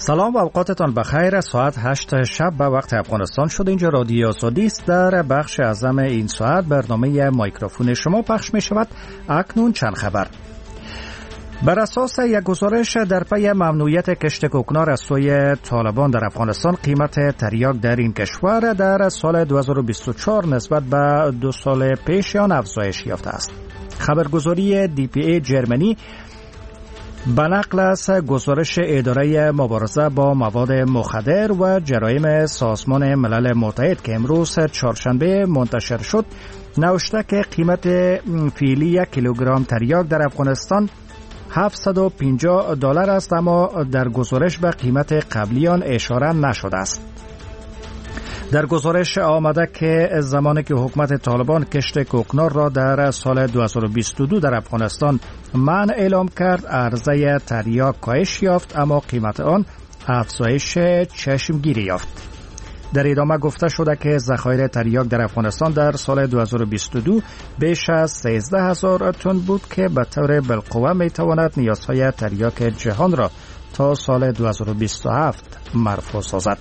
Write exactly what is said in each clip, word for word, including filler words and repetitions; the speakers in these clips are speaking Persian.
سلام و اوقاتتان بخیر. ساعت هشت شب به وقت افغانستان شد. اینجا رادیو آزادی است. در بخش اعظم این ساعت برنامه مایکروفون شما پخش می شود. اکنون چند خبر. بر اساس یک گزارش در پی ممنوعیت کشت کوکنار از سوی طالبان در افغانستان، قیمت تریاک در این کشور در سال دو هزار و بیست و چهار نسبت به دو سال پیش آن افزایش یافته است. خبرگزاری دی پی ای جرمنی به نقل از گزارش اداره مبارزه با مواد مخدر و جرایم سازمان ملل متحد که امروز چهارشنبه منتشر شد، نوشته که قیمت فعلی یک کیلوگرم تریاک در افغانستان هفتصد و پنجاه دلار است، اما در گزارش به قیمت قبلی آن اشاره نشده است. در گزارش آمده که زمانی که حکومت طالبان کشت کوکنار را در سال دو هزار و بیست و دو در افغانستان منع اعلام کرد، عرضه تریاک کاهش یافت اما قیمت آن افزایش چشمگیری یافت. در ادامه گفته شده که ذخایر تریاک در افغانستان در سال دو هزار و بیست و دو بیش از سیزده هزار تن بود که به طور بالقوه می تواند نیازهای تریاک جهان را تا سال دو هزار و بیست و هفت مرفوع سازد.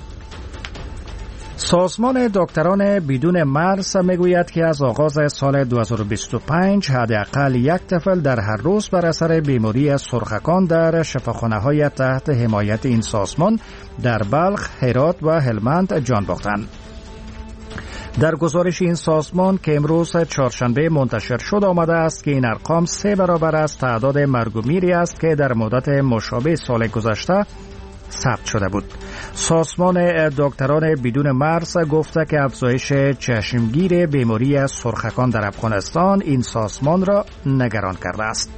سازمان دکتران بدون مرز میگوید که از آغاز سال دو هزار و بیست و پنج حداقل یک طفل در هر روز بر اثر بیماری سرخکان در شفاخانه‌های تحت حمایت این سازمان در بلخ، هرات و هلمند جان باختند. در گزارش این سازمان که امروز چهارشنبه منتشر شد آمده است که این ارقام سه برابر از تعداد مرگ و میری است که در مدت مشابه سال گذشته ثبت شده بود. سازمان دکتران بدون مرز گفته که افزایش چشمگیر بیماری سرخکان در افغانستان این سازمان را نگران کرده است.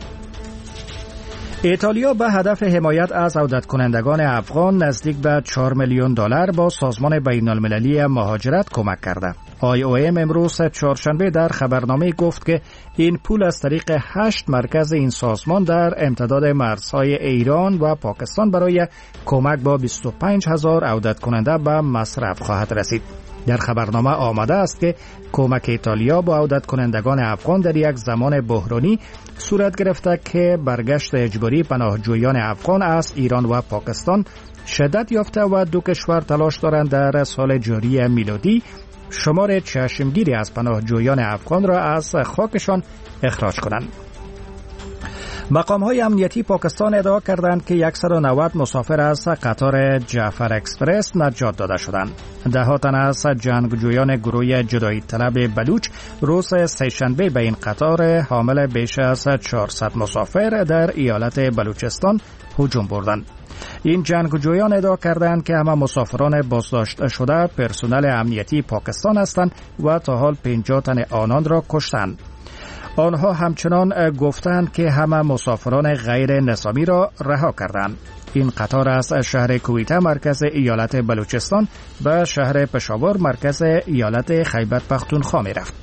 ایتالیا به هدف حمایت از عودت کنندگان افغان نزدیک به چهار میلیون دلار با سازمان بین المللی مهاجرت کمک کرده. آی او ام امروز چهارشنبه در خبرنامه گفت که این پول از طریق هشت مرکز این سازمان در امتداد مرزهای ایران و پاکستان برای کمک با بیست و پنج هزار عودت کننده به مصرف خواهد رسید. در خبرنامه آمده است که کمک ایتالیا با عودت کنندگان افغان در یک زمان بحرانی صورت گرفته که برگشت اجباری پناهجویان افغان از ایران و پاکستان شدت یافته و دو کشور تلاش دارند در سال جاری میلادی شمار چشمگیری از پناهجویان افغان را از خاکشان اخراج کنند. مقام‌های امنیتی پاکستان ادعا کردند که صد و نود مسافر از قطار جعفر اکسپرس نجات داده شدند. ده تن از جنگجویان گروه جدایی طلب بلوچ روز سه‌شنبه به این قطار حامل بیش از چهارصد مسافر در ایالت بلوچستان هجوم بردند. این جنگجویان ادعا کردند که همه مسافران بازداشت شده پرسنل امنیتی پاکستان هستند و تا حال پنجاه تن آنان را کشتند. آنها همچنان گفتند که همه مسافران غیر نظامی را رها کردند. این قطار از شهر کویته مرکز ایالت بلوچستان به شهر پشاور مرکز ایالت خیبر پختونخوا می رفت.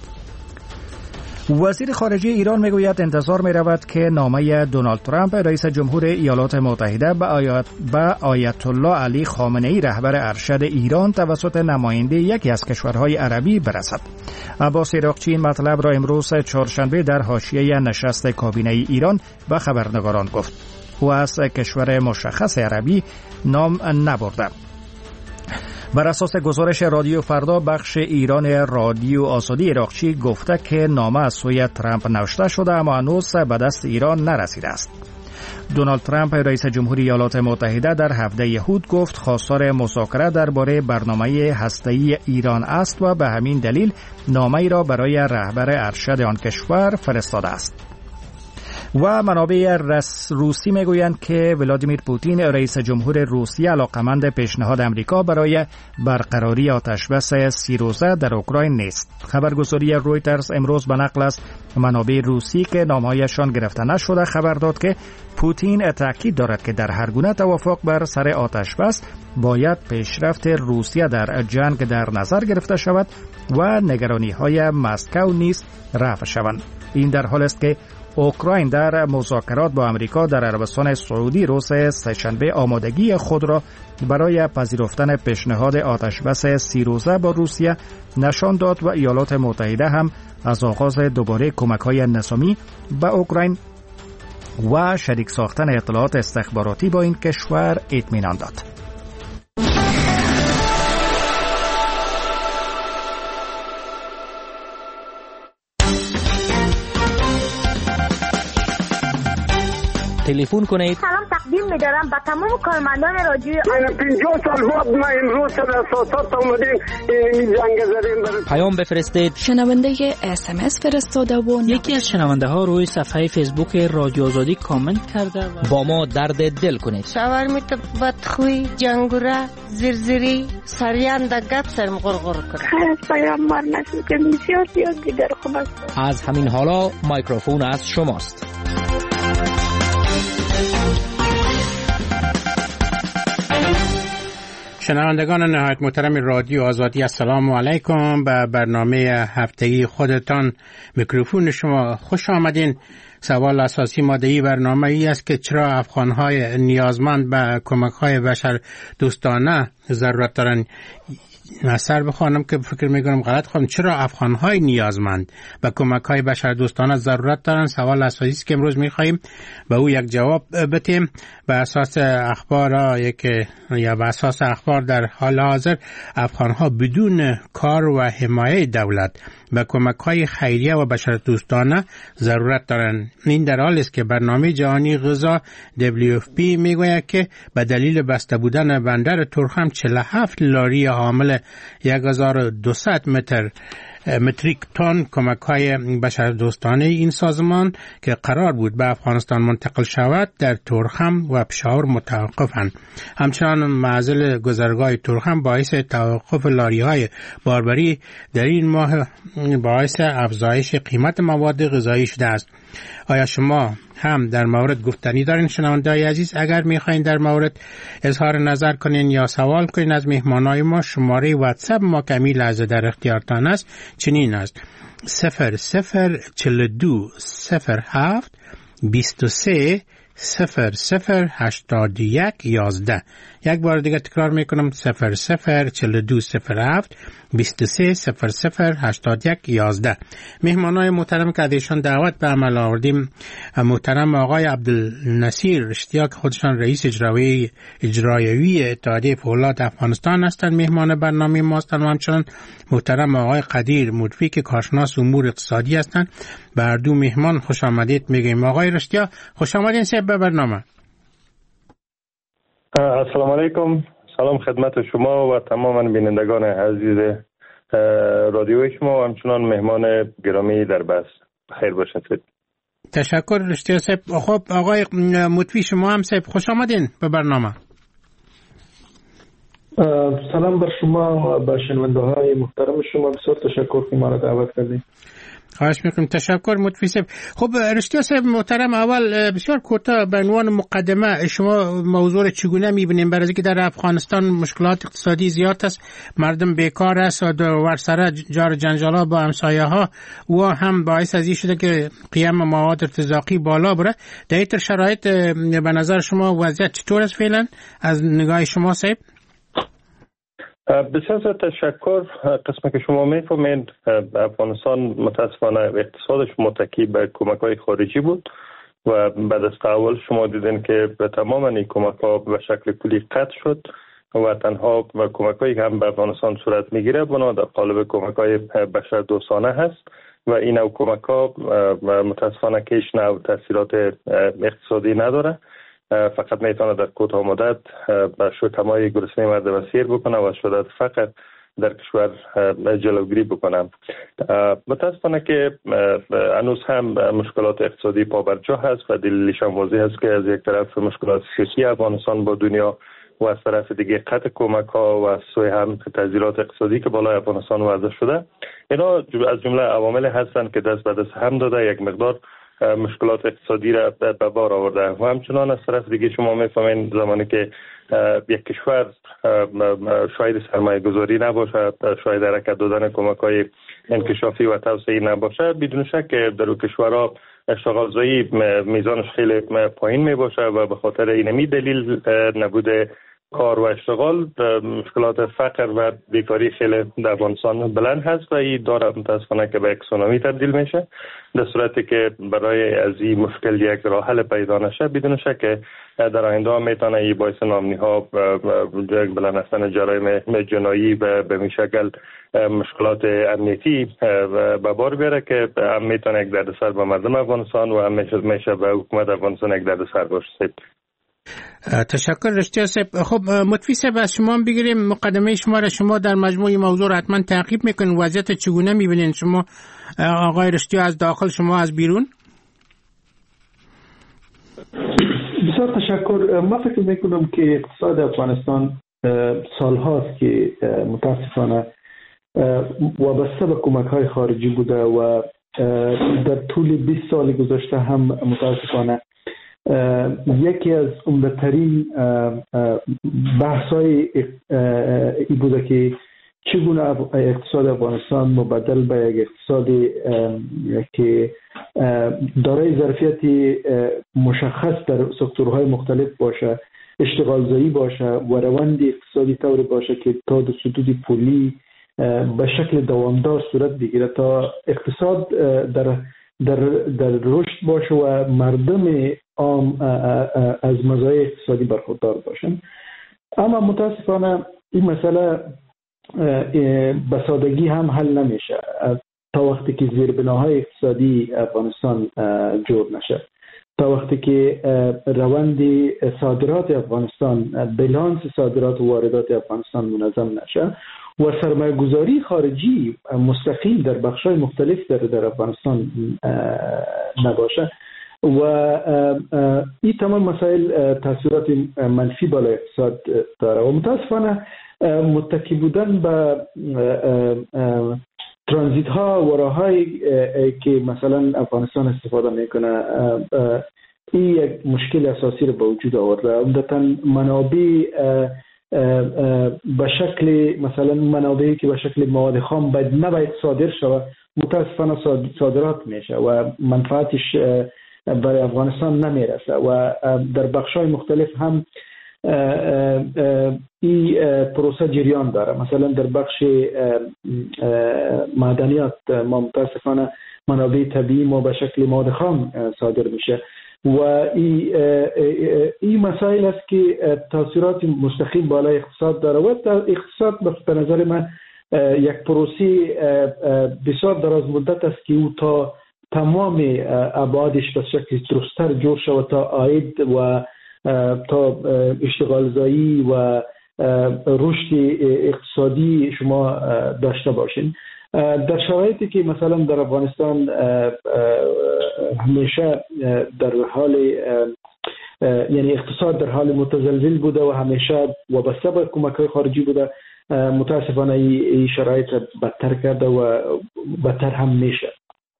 وزیر خارجه ایران میگوید انتظار می رود که نامه دونالد ترامپ رئیس جمهور ایالات متحده به آیت به آیت الله علی خامنه ای رهبر ارشد ایران توسط نماینده یکی از کشورهای عربی برسد. عباس عراقچی این مطلب را امروز چهارشنبه در حاشیه نشست کابینه ایران به خبرنگاران گفت. او از کشور مشخص عربی نام نبرده. بر اساس گزارش رادیو فردا بخش ایران رادیو آزادی، عراقچی گفته که نامه از سوی ترامپ نوشته شده اما هنوز به دست ایران نرسیده است. دونالد ترامپ رئیس جمهور ایالات متحده در هفده یهود گفت خواستار مذاکره درباره برنامه هسته‌ای ایران است و به همین دلیل نامه‌ای را برای رهبر ارشد آن کشور فرستاده است. و منابع روسی میگویند که ولادیمیر پوتین رئیس جمهور روسیه علاقمند پیشنهاد امریکا برای برقراری آتشبس سی روزه در اوکراین نیست. خبرگزاری رویترز امروز به نقل از منابع روسی که نامهایشان گرفته نشده خبر داد که پوتین تاکید دارد که در هر گونه توافق بر سر آتشبس باید پیشرفت روسیه در جنگ در نظر گرفته شود و نگرانی‌های مسکو نیز رفع شوند. این در حالی است که اوکراین در مذاکرات با امریکا در عربستان سعودی روز سه‌شنبه آمادگی خود را برای پذیرفتن پیشنهاد آتشبس سی روزه با روسیه نشان داد و ایالات متحده هم از آغاز دوباره کمک‌های نظامی به اوکراین و شریک ساختن اطلاعات استخباراتی با این کشور اطمینان داد. تلفن کنید. سلام تقدیم می‌دارم به تمام کارمندان رادیو. من پنجاه سال بود ما امروز در اساسات اومدیم این جنگ زدیم. پیام بفرستید. شنونده اس ام اس فرستاده و یکی از شنونده ها روی صفحه فیسبوک رادیو آزادی کامنت کرده و با ما درد دل کنید. شاورمیت بدخوی جنگوره زرزری سریان دگت سرم غرغر کرد. خیلی پیامبر نشد که بسیار زیاد دیگر خوب است. از همین حالا میکروفون از شماست. شنوندگان نهایت محترم رادیو آزادی، السلام علیکم. به برنامه هفتگی خودتان میکروفون شما خوش آمدین. سوال اساسی ماده‌ای برنامه ای است که چرا افغان‌های نیازمند به کمک‌های بشر دوستانه ضرورت دارند. اثر بخوانم که فکر میکنم غلط خوانم. چرا افغان‌های نیازمند به کمک‌های بشر دوستانه ضرورت دارند؟ سوال اساسی است که امروز می‌خوایم به او یک جواب بدیم. به اساس اخبار یک یا به اساس اخبار در حال حاضر افغان‌ها بدون کار و حمایت دولت به کمک‌های خیریه و بشر دوستانه ضرورت دارند. این در حالی است که برنامه جهانی غذا دبلیو اف پی میگوید که به دلیل بسته بودن بندر تورخم چهل و هفت لاری حامل یک هزار و دویست متر متریک تن کمک‌های بشر دوستانه این سازمان که قرار بود به افغانستان منتقل شود در تورخم و پشاور متوقفند. همچنان معزل گذرگاه تورخم باعث توقف لاری‌های باربری در این ماه باعث افزایش قیمت مواد غذایی شده است. آیا شما هم در مورد گفتنی دارین شنونده‌های عزیز؟ اگر می‌خواین در مورد اظهار نظر کنین یا سوال کنین از مهمانای ما، شماره واتساپ ما که همین لحظه در اختیارتان است چنین است: صفر صفر چهل و دو صفر هفت بیست و سه صفر صفر هشتاد و یک یازده. یک بار دیگه تکرار میکنم: صفر صفر چهل و دو صفر هفت بیست و سه صفر صفر هشتاد و یک یازده. مهمانای محترم که ازشان دعوت به عمل آوردیم محترم آقای عبدالنصیر رشتیا که خودشان رئیس اجرایی اجرایوی اتحادیه فولاد افغانستان هستند مهمان برنامه ما هستند، و همچنان محترم آقای قدیر مطفی که کارشناس امور اقتصادی هستند. به هر دو مهمان خوش آمدید میگیم. آقای رشتیا خوش آمدین صاحب به برنامه. السلام علیکم. سلام خدمت شما و تمام بینندگان عزیز رادیوی شما و همچنان مهمان گرامی در بس. خیر باشید. تشکر رشتیا صاحب. خب آقای مطفی شما هم صاحب خوش آمدین به برنامه. سلام بر شما و به شنونده های محترم شما. بسیار تشکر که ما را دعوت کردید. خواهش میکنم. تشکر مطفی صاحب. خب رشتیا صاحب محترم، اول بسیار کوتاه به عنوان مقدمه شما موضوع چگونه میبینیم؟ برای اینکه در افغانستان مشکلات اقتصادی زیاد است، مردم بیکار است و ورسره جار جنجالا با همسایه ها و هم باعث از این شده که قیم مواد ارتزاقی بالا بره. در این شرایط به نظر شما وضعیت چطور است فعلا از نگاه شما صاحب؟ بسیار تشکر. قسمی که شما میفهمید افغانستان متاسفانه اقتصادش متکی به کمک‌های خارجی بود و بعد از تحول شما دیدین که به تمام این کمک‌ها به شکل کلی قطع شد و تنها کمک‌هایی که هم به افغانستان صورت میگیره بنا در قالب کمک‌های بشر دوستانه هست و این نوع کمک‌ها متاسفانه که هیچ نوع تاثیرات اقتصادی نداره، فقط میتونه در کوتاه مدت به شکمای گرسنه مردم سیر بکنه و شدت فقر در کشور جلوگیری بکنه. متاسفانه که هنوز هم مشکلات اقتصادی پابرجا هست و دلیلش هم واضح است که از یک طرف مشکلات سیاسی افغانستان با دنیا و از طرف دیگه قطع کمک ها و از سوی هم تغییرات اقتصادی که بالای افغانستان وضع شده، اینا از جمله عوامل هستند که دست به دست هم داده یک مقدار مشکلات اقتصادی را به بار آورده. و همچنان از طرف دیگه شما میفهمین زمانی که یک کشور شاید سرمایه گذاری نباشه، شاید حرکت دادن کمک های انکشافی و توسعه‌ای نباشه، بدون شک در اون کشورها اشتغال زایی میزانش خیلی پایین می باشه و به خاطر اینمی دلیل نبوده کار و اشتغال، مشکلات فقر و بیکاری خیلی در افغانستان بلند هست و این داره متاسفانه که به یک سونامی تبدیل میشه. در صورتی که برای از این مشکل یک راه حل پیدا نشه، بدون شک که در آینده میتونه این باعث ناامنی ها یک بلند رفتن جرایم جنایی و به میشکل مشکلات امنیتی به بار بیاره که هم میتونه یک دردسر به مردم افغانستان و هم میشه به حکومت افغانستان یک دردسر باشه. تشکر رشتیا صاحب. خب مطفی صاحب از شما بگیریم، مقدمه شما را شما در مجموع موضوع حتما تعقیب میکنین، وضعیت چگونه میبینین شما آقای رشتیا، از داخل شما از بیرون؟ بسیار تشکر. من فکر میکنم که اقتصاد افغانستان سالهاست که متاسفانه وابسته به کمک های خارجی بوده و در طول بیست سال گذشته هم متاسفانه یکی از عمده‌ترین بحث‌های ای بوده که چگونه اقتصاد افغانستان مبدل به یک اقتصادی که دارای ظرفیت مشخص در سکتورهای مختلف باشه، اشتغالزایی باشه و روند اقتصادی طوری باشه که تا به سدود پولی به شکل دوامدار صورت بگیره تا اقتصاد در در در رشد باشه و مردم عام از مزایای اقتصادی برخوردار باشن. اما متاسفانه این مسئله به سادگی هم حل نمیشه تا وقتی که زیربناهای اقتصادی افغانستان جور نشه، تا وقتی که روند صادرات افغانستان، بلانس صادرات و واردات افغانستان منظم نشه و سرمایه گذاری خارجی مستقیم در بخش‌های مختلف در, در افغانستان نباشه و این تمام مسائل تاثیرات منفی بالای اقتصاد داره و متاسفانه متکی بودن به ترانزیت ها و راه‌هایی که مثلا افغانستان استفاده میکنه این یک مشکل اساسی رو به وجود آورده. عمدتاً منابع به شکل مثلا منابعی که به شکل مواد خام باید نباید صادر شود متاسفانه صادرات میشه و منفعتش برای افغانستان نمیرسه و در بخش‌های مختلف هم این پروسه جریان داره. مثلا در بخش معدنیات ما متاسفانه منابع طبیعی ما به شکل مواد خام صادر میشه و این ای مسائل است که تاثیرات مستقیم بالای اقتصاد داره و اقتصاد به نظر من یک پروسه بسیار دراز مدت است که او تا تمام ابعادش به شکل درست‌تر جور شود تا عاید و تا اشتغالزایی و رشد اقتصادی شما داشته باشین. در شرایطی که مثلا در افغانستان همیشه در حال یعنی اقتصاد در حال متزلزل بوده و همیشه وابسته به کمک‌های خارجی بوده، متاسفانه این شرایط بدتر کرده و بدتر هم میشه.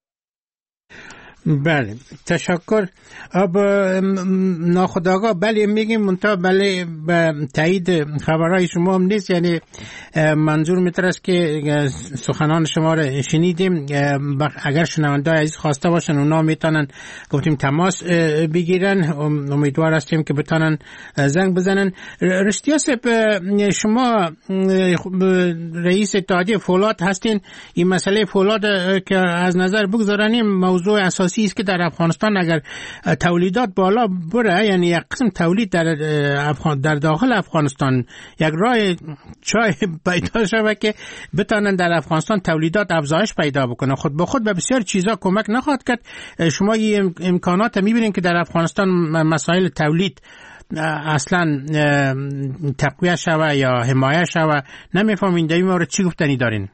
بله تشکر. اب ناخودآگاه بله میگیم منتها بله به تایید خبرهای شما هم نیست، یعنی منظور میترست که سخنان شما را شنیدیم. اگر شنونده عزیز خواسته باشن اونا میتونن گفتیم تماس بگیرن، امیدوار هستیم که بتونن زنگ بزنن. رشتیا صاحب شما رئیس اتحادیه فولاد هستین، این مسئله فولاد که از نظر بگذارنیم موضوع اساسی است که در افغانستان اگر تولیدات بالا بره، یعنی یک قسم تولید در افغان در داخل افغانستان یک راه چای پیدا شوه که بتونن در افغانستان تولیدات افزایش پیدا بکنه، خود به خود به بسیار چیزا کمک نخواهد کرد. شما این امکانات میبینید که در افغانستان مسائل تولید اصلا تقویه شوه یا حمایه شوه؟ نمیفهمین در این مورد چی گفتنی دارین؟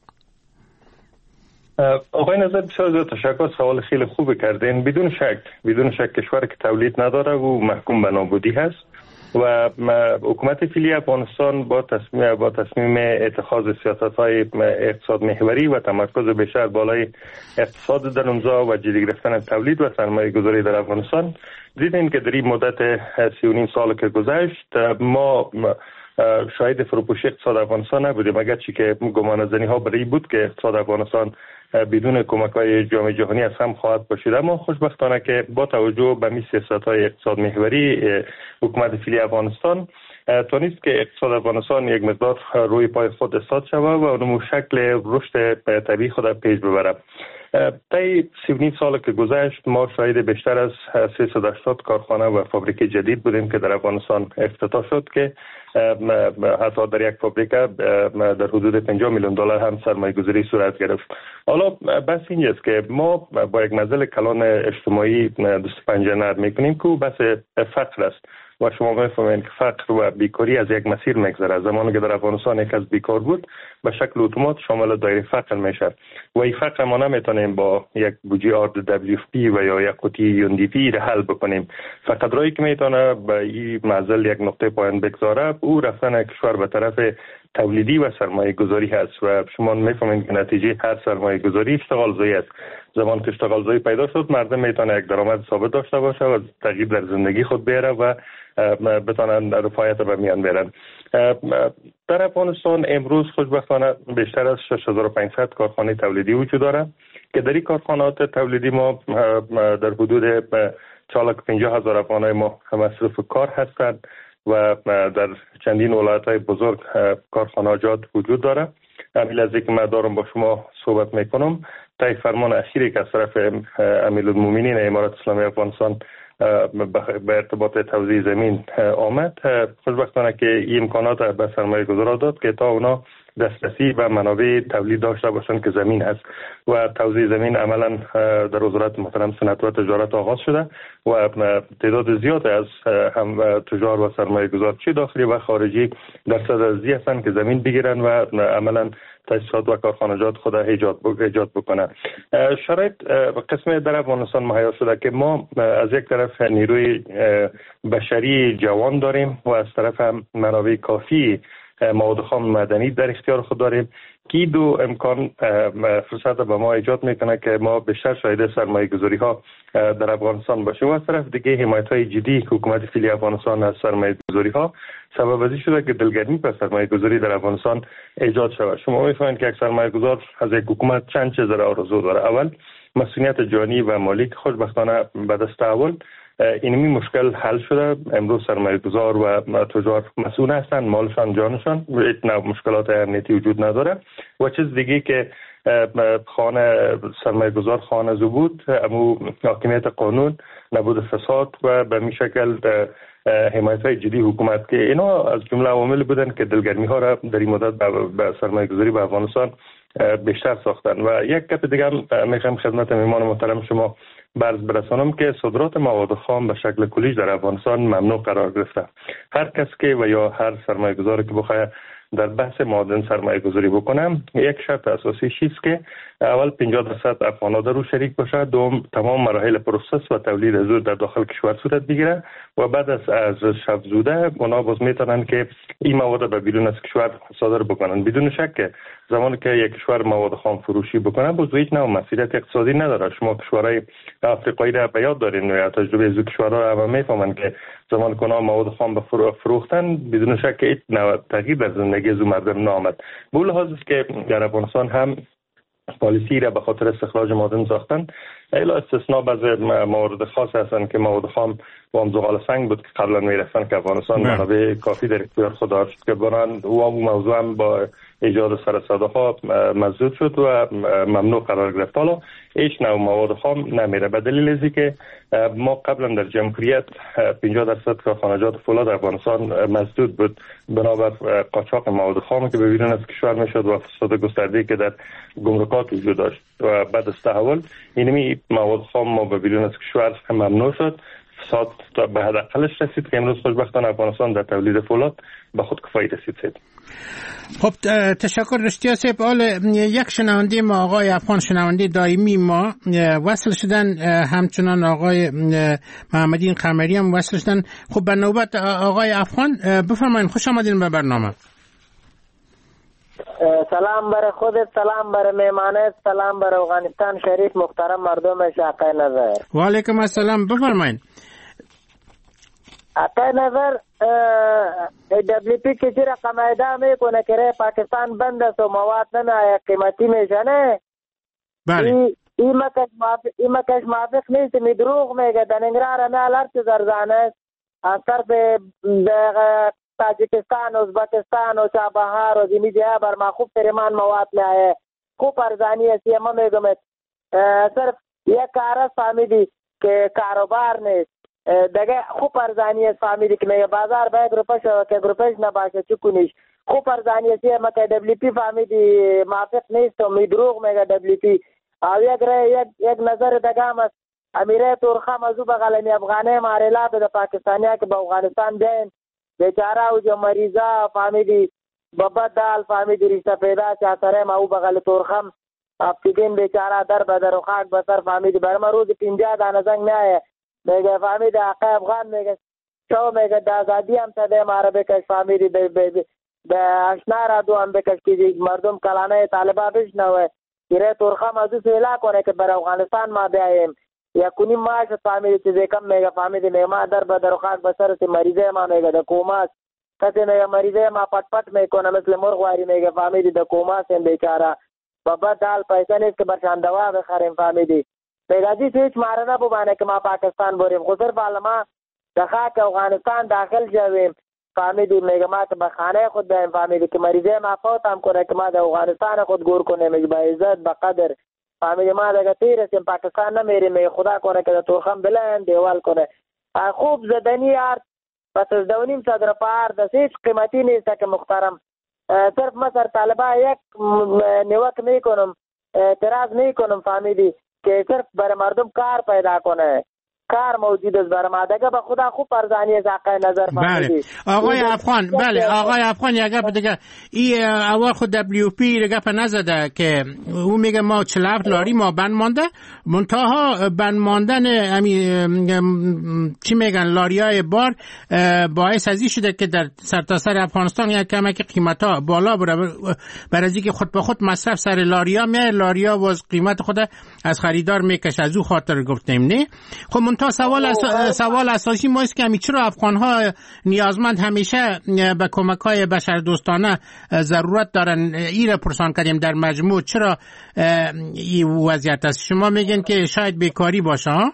آقای نظر بسیار زیاد تشکر، سوال خیلی خوب کردین. بدون شک بدون شک کشور که تولید نداره و محکوم به نابودی هست و حکومت فعلی افغانستان با تصمیم با تصمیم اتخاذ سیاست‌های اقتصاد محوری و تمرکز بیشتر بالای اقتصاد در اونجا و جدی گرفتن تولید و سرمایه‌گذاری در افغانستان دیدیم که در این مدت سی و نیم سال که گذشت ما شاید فروپاشی اقتصاد افغانستان نبودیم، اگر چی که گمانه‌زنی ها برای بود که اقتصاد افغانستان بدون کمک‌های جامعه جهانی از هم خواهد پاشید، اما خوشبختانه که با توجه به می سیاست‌های اقتصاد محوری حکومت فعلی افغانستان توانست که اقتصاد افغانستان یک مقدار روی پای خود استاد شود و اونمو شکل رشد طبیعی خود پیش ببره. طی سی و نیم سال که گذشت ما شاهد بیشتر از سیصد و هشتاد کارخانه و فابریکه جدید بودیم که در افغانستان افتتاح شد که حتی در یک فابریکه در حدود پنجاه میلیون دلار هم سرمایه گذاری صورت گرفت. حالا بس اینجاست که ما با یک معضل کلان اجتماعی دست پنجه نرم میکنیم که بس فقر است و شما میفهمید که فقر و بیکاری از یک مسیر میگذره. زمانی که در افغانستان یک از بیکار بود به شکل اتومات شامل دایره فقر میشه و این فقر ما نمیتونیم با یک بودجه آر دبلیو اف پی و یا یک قوطی یو ان دی پی را حل بکنیم. فقط رایی که میتونه به این معضل یک نقطه پایان بگذاره او رفتن کشور به طرف تولیدی و سرمایه گذاری هست و شما میفهمید که نتیجه هر سرمایه گذاری اشتغال زایی است. زمان که اشتغال زایی پیدا شد مردم میتونه یک درآمد ثابت داشته باشه و تغییر در زندگی خود بیاره و بتونن رفاهیت به میان بیارن. در افغانستان امروز خوشبختانه بیشتر از شش هزار و پانصد کارخانه تولیدی وجود داره که در این کارخانات تولیدی ما در حدود چهارصد و پنجاه هزار افغانای ما مصروف کار هستند و در چندین ولایت‌های بزرگ کارخانجات وجود داره. همین لحظه که من دارم با شما صحبت میکنم طی فرمان اخیری که از طرف امیرالمومنین امارات اسلامی افغانستان به ارتباط توزیع زمین آمد، خوشبختانه که این امکانات به سرمایه گذارا داد که تا اونا دسترسی به منابع تولید داشته باشند که زمین هست و توزیع زمین عملا در وزارت محترم صنعت و تجارت آغاز شده و تعداد زیاد از هم تجار و سرمایه گذار چه داخلی و خارجی در صدد هستند که زمین بگیرن و عملا تاسیسات و کارخانجات خود ایجاد ایجاد بکنه. شرایط قسم در افغانستان مهیا شده که ما از یک طرف نیروی بشری جوان داریم و از طرف هم منابع کافی مواد خام مدنی در اختیار خود داریم که دو امکان فرصت به ما ایجاد میکنه که ما بیشتر شاهد سرمایه گذاری ها در افغانستان باشیم و از طرف دیگه حمایت های جدی که حکومت فعلی افغانستان از سرمایه گذاری ها سبب ازی شده که دلگرمی پر سرمایه گذاری در افغانستان ایجاد شود. شما میفهمید که یک سرمایه گذار از یک حکومت چند چیز را آرزو داره. اول مسئولیت جانی و مالی که خوشبختانه به دست اول اینمی مشکل حل شده. امروز سرمایه گذار و تجار مسئول هستند، مالشان جانشان، هیچ مشکلات امنیتی وجود نداره. و چیز دیگه که خانه سرمایه گذار خانه زبود امو حاکمیت قانون، نبود فساد و به می شکل حمایت های جدی حکومت که اینا از جمله عوامل بودن که دلگرمی ها را در این مدت به سرمایه گذاری به افغانستان بیشتر ساختن. و یک گپ دیگه هم میخوام خدمت مهمان محترم شما برز برسانم که صادرات مواد خام به شکل کلیش در افغانستان ممنوع قرار گرفته. هر کس که و یا هر سرمایه گذاری که بخواه در بحث معادن سرمایه گذاری بکنم یک شرط اساسی چیست که اول پنجاه درصد افغانا در رو شریک باشه، دوم تمام مراحل پروسس و تولید زود در داخل کشور صورت بگیره و بعد از از شب زوده اونا باز میتونن که این مواد به بیرون از کشور صادر بکنن. بدون شک زمانی که یک کشور مواد خام فروشی بکنه باز هیچ نوع مسئولیت اقتصادی نداره. شما کشورهای افریقایی را به یاد دارین و تجربه از کشورها را هم میفهمن که زمان که اونا مواد خام به فروختن بدون شک هیچ نوع تغییر در زندگی از مردم نامد. به لحاظ است که در افغانستان هم پالیسی را به خاطر استخراج معادن ساختن. الا استثناء بعض موارد خاص هستند که مواد خام و زغال سنگ بود که قبلا میرفتن که افغانستان منابع کافی در اختیار خود داشت که بران و موضوع هم با ایجاد سر صداها مسدود شد و ممنوع قرار گرفت. حالا هیچ نوع مواد خام نمیره به دلیل ازی که ما قبلا در جمهوریت پنجاه درصد کارخانجات فولاد افغانستان مسدود بود بنابر قاچاق مواد خام که به بیرون از کشور میشد و فساد گسترده که در گمرکات وجود داشت و بعد از تحول اینمی مواد خام ما به بیرون از کشور ممنوع شد. فساد به حداقلش رسید که امروز خوشبختانه افغانستان در تولید فولاد به خود کفایی رسید. خب تشکر رشتیا صاحب. حال یک شنونده ما آقای افغان شنونده دائمی ما وصل شدن، همچنان آقای محمدین قمری هم وصل شدن. خب به نوبت آقای افغان بفرمایید. خوش آمدین به برنامه. سلام برای خودت، سلام برای مهمانت، سلام برای افغانستان شریف، محترم مردم شاقه نظر. و علیکم السلام. بفرمایید. آقای نظر دبلیو پی که چی رقم ایده میکنه که پاکستان بند است و مواد نمیآید قیمتی میشه نه؟ بله. این مکش موافق نیست، می دروغ میگه. در ننگرهار همه الارت زرزانه است از طرف تاجکستان ازبکستان و چابهار و زمین جای بر ما خوب ترمان مواد لایه خوب ارزانی است. ما میگم صرف یک کار است فهمیدی که کاروبار نیست دیگه. خوب ارزانی است فهمیدی که میگه بازار باید روپش که روپش نباشه چکونیش خوب ارزانی است. ما که دبلی پی فهمیدی موافق نیست و می دروغ میگه دبلی پی. او یک یک یک نظر دیگه هم است امیره تورخم از او بغلمی افغانه ماریلا به پاکستانیا که به افغانستان بیاین بیچاره او جو مریضا فهمیدی بابا دال فهمیدی رشته پیدا چه سره ما او بغل تورخم افتیدین بیچاره در بدر و خاک بسر فهمیدی برای ما روز پینجا دانه زنگ میایه میگه فهمیدی آقای افغان میگه شو میگه دازادی هم تده ماره بکش فهمیدی به اشنا را دو هم بکش که مردم کلانه طالبا بشنوه گیره تورخم از او سیلا کنه که بر افغانستان ما بیاییم یا کنیم ماش فهمیدی چیزی کم میگه فهمیدی میگه ما در بدر و خاک بسر سی مریضه ما میگه در کوماس کسی میگه مریضه ما پت پت میکنه مثل مرغواری میگه فهمیدی در کوماس هم بیچاره بابا دال پیسه نیست که برشان دوا بخریم فهمیدی میگه ازی هیچ ماره نبوبانه که ما پاکستان بریم خود صرف حالا ما در خاک افغانستان داخل جویم فهمیدی میگه ما که به خانه خود بیم فهمیدی که مریضه ما فوت هم کنه که ما در افغانستان خود گور کنه میگه با عزت با قدر فهمیدی ما دیگه تیرسیم پاکستان نمیریم میگه خدا کنه که در تورخم بلند دیوال کنه خوب زدنی آرد پس از دونیم صدر پار دست هیچ قیمتی نیست که محترم صرف ما سر طالبا یک نیوک میکنم اعتراض میکنم فهمیدی که صرف برای مردم کار پیدا کنه کار موجود است برای ما دیگه به خدا خوب ارزانی است آقای نظر فهمیدی. بله آقای افغان بله آقای افغان یک گپ دیگه ای اول خود دبلیو پی گپ نزده که او میگه ما چهل و هفت لاری ما بند مانده منتها بند ماندن امی چی میگن لاریای بار باعث ازی شده که در سرتاسر افغانستان یک کمک قیمتا بالا بره برای اینکه خود به خود مصرف سر لاریا میاد لاریا واز قیمت خود از خریدار میکشه از او خاطر گفتیم نه. خب منتها سوال اس... سوال اساسی ما است که همی چرا افغان‌ها نیازمند همیشه به کمک‌های بشردوستانه ضرورت دارن این را پرسان کردیم در مجموع چرا این وضعیت است؟ شما میگین که شاید بیکاری باشه ها؟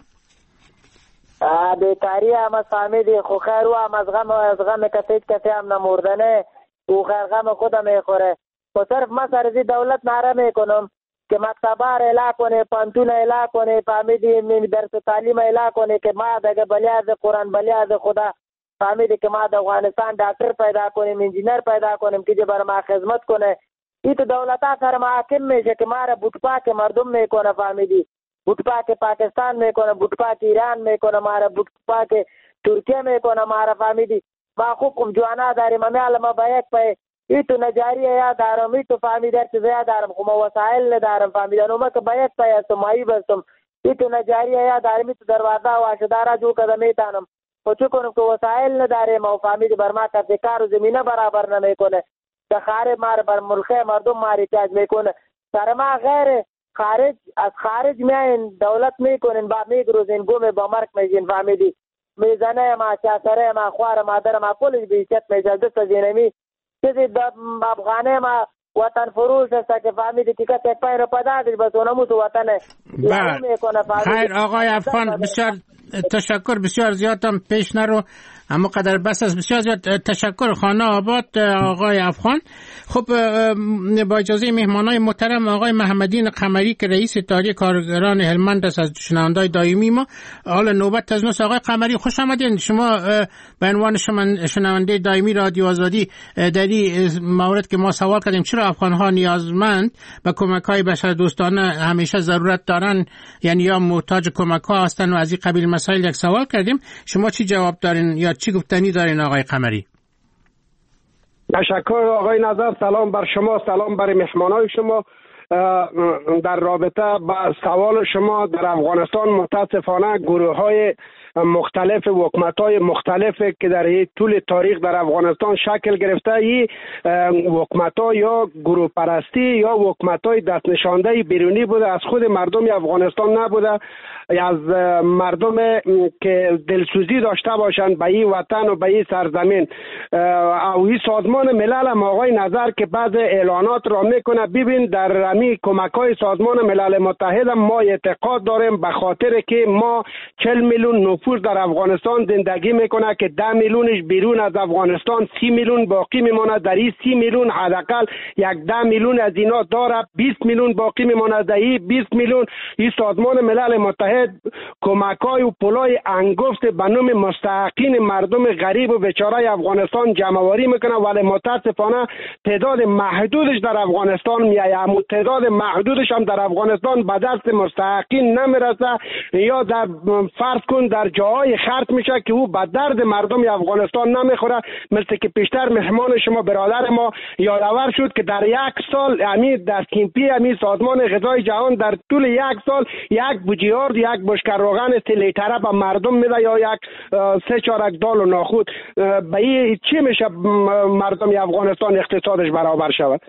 بیکاری هم از فهمیدی خو خیر و هم از غم از غم کسیج کسی هم نموردنه او خیر غم خودم میخوره و صرف ما سرزی دولت ناره میکنم که مکتبار اعلا کنه پانتون اعلا کنه فهمیدی درس تعلیم اعلا کنه که ما دیگه بلیاز قرآن بلیاز خدا فهمیدی که ما در افغانستان دکتر پیدا کنیم انجینر پیدا کنیم که بر ما خدمت کنه این تو دولت ها سر محاکم میشه که ما را بوتپاک مردم میکنه فهمیدی بوتپاک پاکستان میکنه بوتپاک ایران میکنه ما را بوتپاک ترکیه میکنه ما را فهمیدی ما خوب کم جوانا داریم امی علما با یک پای ای تو نجاری یا دارم ای تو فهمیدی هر چیز یا دارم خب وسایل ندارم فهمیدی انو ما که باید پایستم مایی بستم ای تو نجاری یا دارم ای تو دروازه و آشدارا جو کده میتانم خود چو کنم که وسایل نداریم و فهمیدی بر ما کسی کار و زمینه برابر نمیکنه دخاره مار بر ملخه مردم ماری تاج میکنه سر ما غیر خارج از خارج میاین دولت میکنین با میگروزین گومه با مرک میجین فهمیدی میزنه ما چاسره ما خوار مادر ما کلش بیشت میجل دست زینمی چیزی افغانه ما وطن فروش است که فهمیدی که کسی پای رو پدادش بس اونمو تو وطنه خیر آقای افغان بسیار تشکر بسیار زیاد هم پیش نرو اما قدر بس است بسیار زیاد تشکر خانه آباد آقای افغان. خب با اجازه مهمانای محترم آقای محمدین قمری که رئیس اتحادیه کارگران هلمند است از شنوندای دائمی ما حالا نوبت از نوست. آقای قمری خوش آمدین شما به عنوان شنونده دائمی رادیو آزادی در این مورد که ما سوال کردیم چرا افغان‌ها نیازمند به کمک‌های بشردوستانه همیشه ضرورت دارن یعنی یا محتاج کمک‌ها هستن و از این قبیل مسائل یک سوال کردیم شما چی جواب دارین یا چی گفتنی دارین آقای قمری؟ تشکر آقای نظر سلام بر شما سلام بر مهمانای شما. در رابطه با سوال شما در افغانستان متاسفانه گروه های مختلف حکومت‌های مختلف که در طول تاریخ در افغانستان شکل گرفته ای حکومت‌ها یا گروه پرستی یا حکومت‌های دست نشانده بیرونی بوده از خود مردم افغانستان نبوده از مردم که دلسوزی داشته باشند به این وطن و به این سرزمین او این سازمان ملل هم آقای نظر که بعض اعلانات را میکنه ببین در امی کمک‌های سازمان ملل متحد ما اعتقاد داریم به خاطر که ما چهل میلیون نفوس در افغانستان زندگی میکنه که ده میلیونش بیرون از افغانستان، سی میلیون باقی میمونه. در این سی میلیون حداقل یک ده میلیون از اینا داره، بیست میلیون باقی میمونه. در این بیست میلیون این سازمان ملل متحد کمک‌های و پولای انگفت به نام مستحقین مردم غریب و بیچاره افغانستان جمع‌آوری میکنه، ولی متاسفانه تعداد محدودش در افغانستان میایه. اما تعداد محدودش هم در افغانستان به دست مستحقین نمیرسه یا در فرض کن در جاهای خرج میشه که او به درد مردم افغانستان نمیخوره. مثل که پیشتر مهمان شما برادر ما یادآور شد که در یک سال امی در کیمپی امی سازمان غذای جهان در طول یک سال یک بوجیارد یک بشکه روغن سه لیتره به مردم میده یا یک سه چارک دال و ناخود. به این چی میشه مردم افغانستان اقتصادش برابر شود؟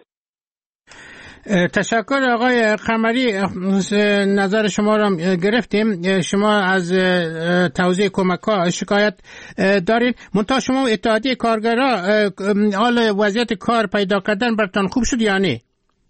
تشکر آقای قمری، نظر شما را گرفتیم. شما از توزیع کمک ها شکایت دارین، منتها شما اتحادیه کارگرها حال وضعیت کار پیدا کردن برتان خوب شد یا نه؟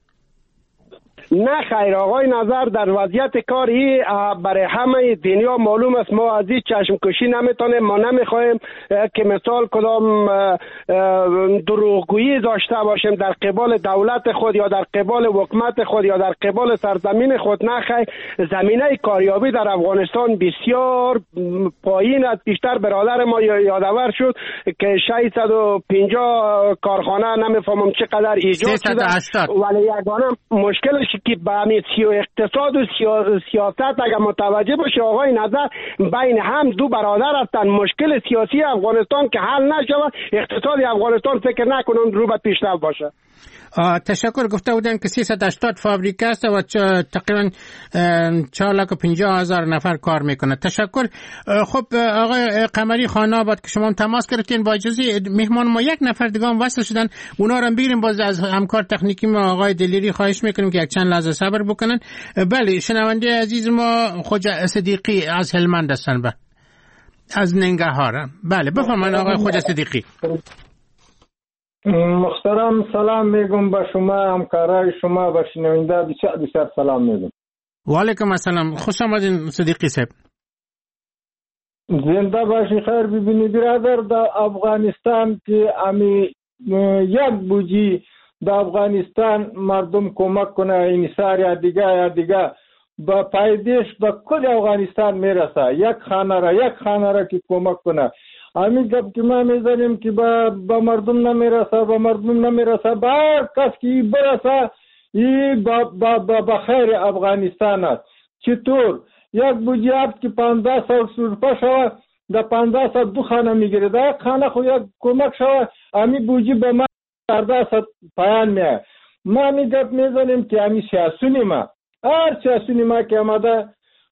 نه خیر آقای نظر، در وضعیت کاری برای همه دنیا معلوم است. ما از این چشم کشی نمیتونیم، ما نمیخوایم که مثال کدام دروغگویی داشته باشیم در قبال دولت خود یا در قبال حکومت خود یا در قبال سرزمین خود. نه خیر، زمینه کاریابی در افغانستان بسیار پایین است. بیشتر برادر ما یادآور شد که ششصد و پنجاه کارخانه نمیفهمم چقدر ایجاد شده، ولی یگانه مشکلش که به همین اقتصاد و سیاست اگر متوجه باشه آقای نظر، بین هم دو برادر هستند. مشکل سیاسی افغانستان که حل نشود، اقتصاد افغانستان فکر نکنم رو به پیشرفت باشه. تشکر. گفته بودن که سیصد و هشتاد فابریکه است و تقریبا چهار لاک و پنجاه هزار نفر کار میکنه. تشکر. خب آقای قمری خان آباد که شما تماس گرفتین، با اجازه مهمان ما یک نفر دیگه هم وصل شدن، اونا رو بگیریم. باز از همکار تکنیکی ما آقای دلیری خواهش میکنیم که یک چند لحظه صبر بکنن. بله، شنونده عزیز ما خوجا صدیقی از هلمند هستن، به از ننگرهار. بله بفرمایید آقای خوجا صدیقی. محترم سلام میگم به شما، همکارای شما و شنونده بسیار بسیار سلام میگم. و علیکم السلام، خوش آمدین صدیقی صاحب. زنده باشی. خیر ببینید برادر، در افغانستان که امی یک بوجی در افغانستان مردم کمک کنه انیسار یا دیگه یا دیگه با پایدش به کل افغانستان میرسه. یک خانه را یک خانه را که کمک کنه، همین گپ که ما میزنیم که با, با مردم نمیرسه با مردم نمیرسه با هر کس که برسه این با, با, با, با خیر افغانستان است. چطور؟ یک بوجیارد که پانزده سال سرپا شود در پانزده سال دو خانه میگیره، در یک خانه خو یک کمک شود همین بوجی به ما چهارده سال پایان میه. ما همین گپ میزنیم که همین سیاسونی ما هر سیاسونی ما که آمده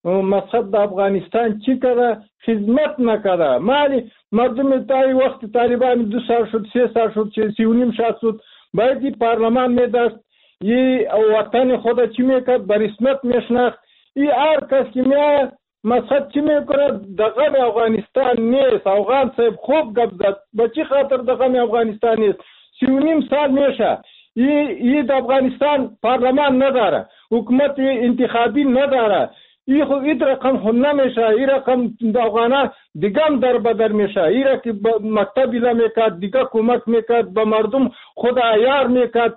مقصد در افغانستان چی کرده؟ خدمت نکرده. مالی مردم تایی وقت طالبان دو سال شد سه سال شد سی و نیم سال شد باید این پارلمان میداشت، این وطن خود چی میکرد به رسمیت میشناخت. این هر کس که میاد مقصد چی میکنه؟ دغم افغانستان نیست. افغان صاحب خوب گپ زد، به چی خاطر دغم افغانستان نیست؟ سی و نیم سال میشه این در افغانستان پارلمان نداره، حکومت انتخابی نداره. این خود این رقم خود نمیشه، این رقم افغانان دیگه هم در بدر میشه. این را که مکتب ایلا میکرد دیگه کمک میکرد به مردم خود عیار میکرد.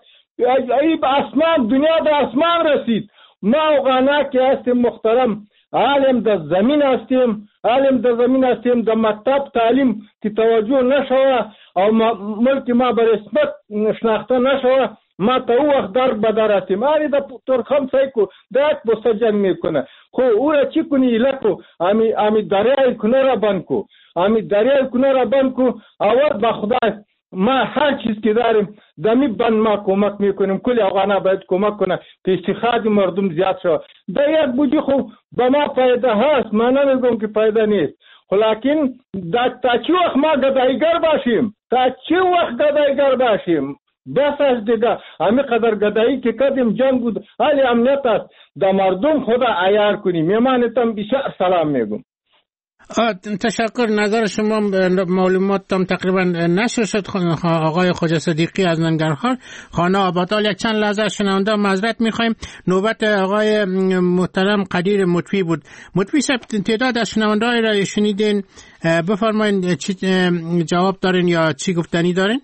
ای به اسمان دنیا به اسمان رسید. ما افغانا که هستیم محترم عالم در زمین هستیم، عالم در زمین هستیم، در مکتب تعلیم که توجه نشوه او ملک ما به رسمت شناخته نشوه، ما تا او وقت در بدر هستیم. آنی در ترخم سایکو در یک بسته جنگ میکنه. خو او را چی کنی ایلکو امی, امی دریای کنه را بند کو، امی دریای کنه را بند کو. اول با خدای ما هر چیز که داریم دمی بند ما کمک میکنیم. کلی افغانا باید کمک کنه که استخراج مردم زیاد شد. در یک بودی خو با ما فایده هست، ما نمیگم که فایده نیست، لیکن تا چی وقت ما گدایگر باشیم؟ تا چی وقت گدایگر باشیم؟ بس از دیگه همین قدر گدایی که کردیم جنگ بود، حالی امنیت است. در مردم خدا عیار کنیم. میمانتم بسیار سلام میگم. تشکر. نظر شما معلومات هم تقریبا نشر شد. آقای خواجه صدیقی از ننگرهار خانه آبادال. یک چند لحظه شنونده معذرت میخوایم. نوبت آقای محترم قدیر مطوی بود. مطوی صاحب تعداد از شنونده های را شنیدین، بفرمایید چی جواب دارین یا چی گفتنی دارین؟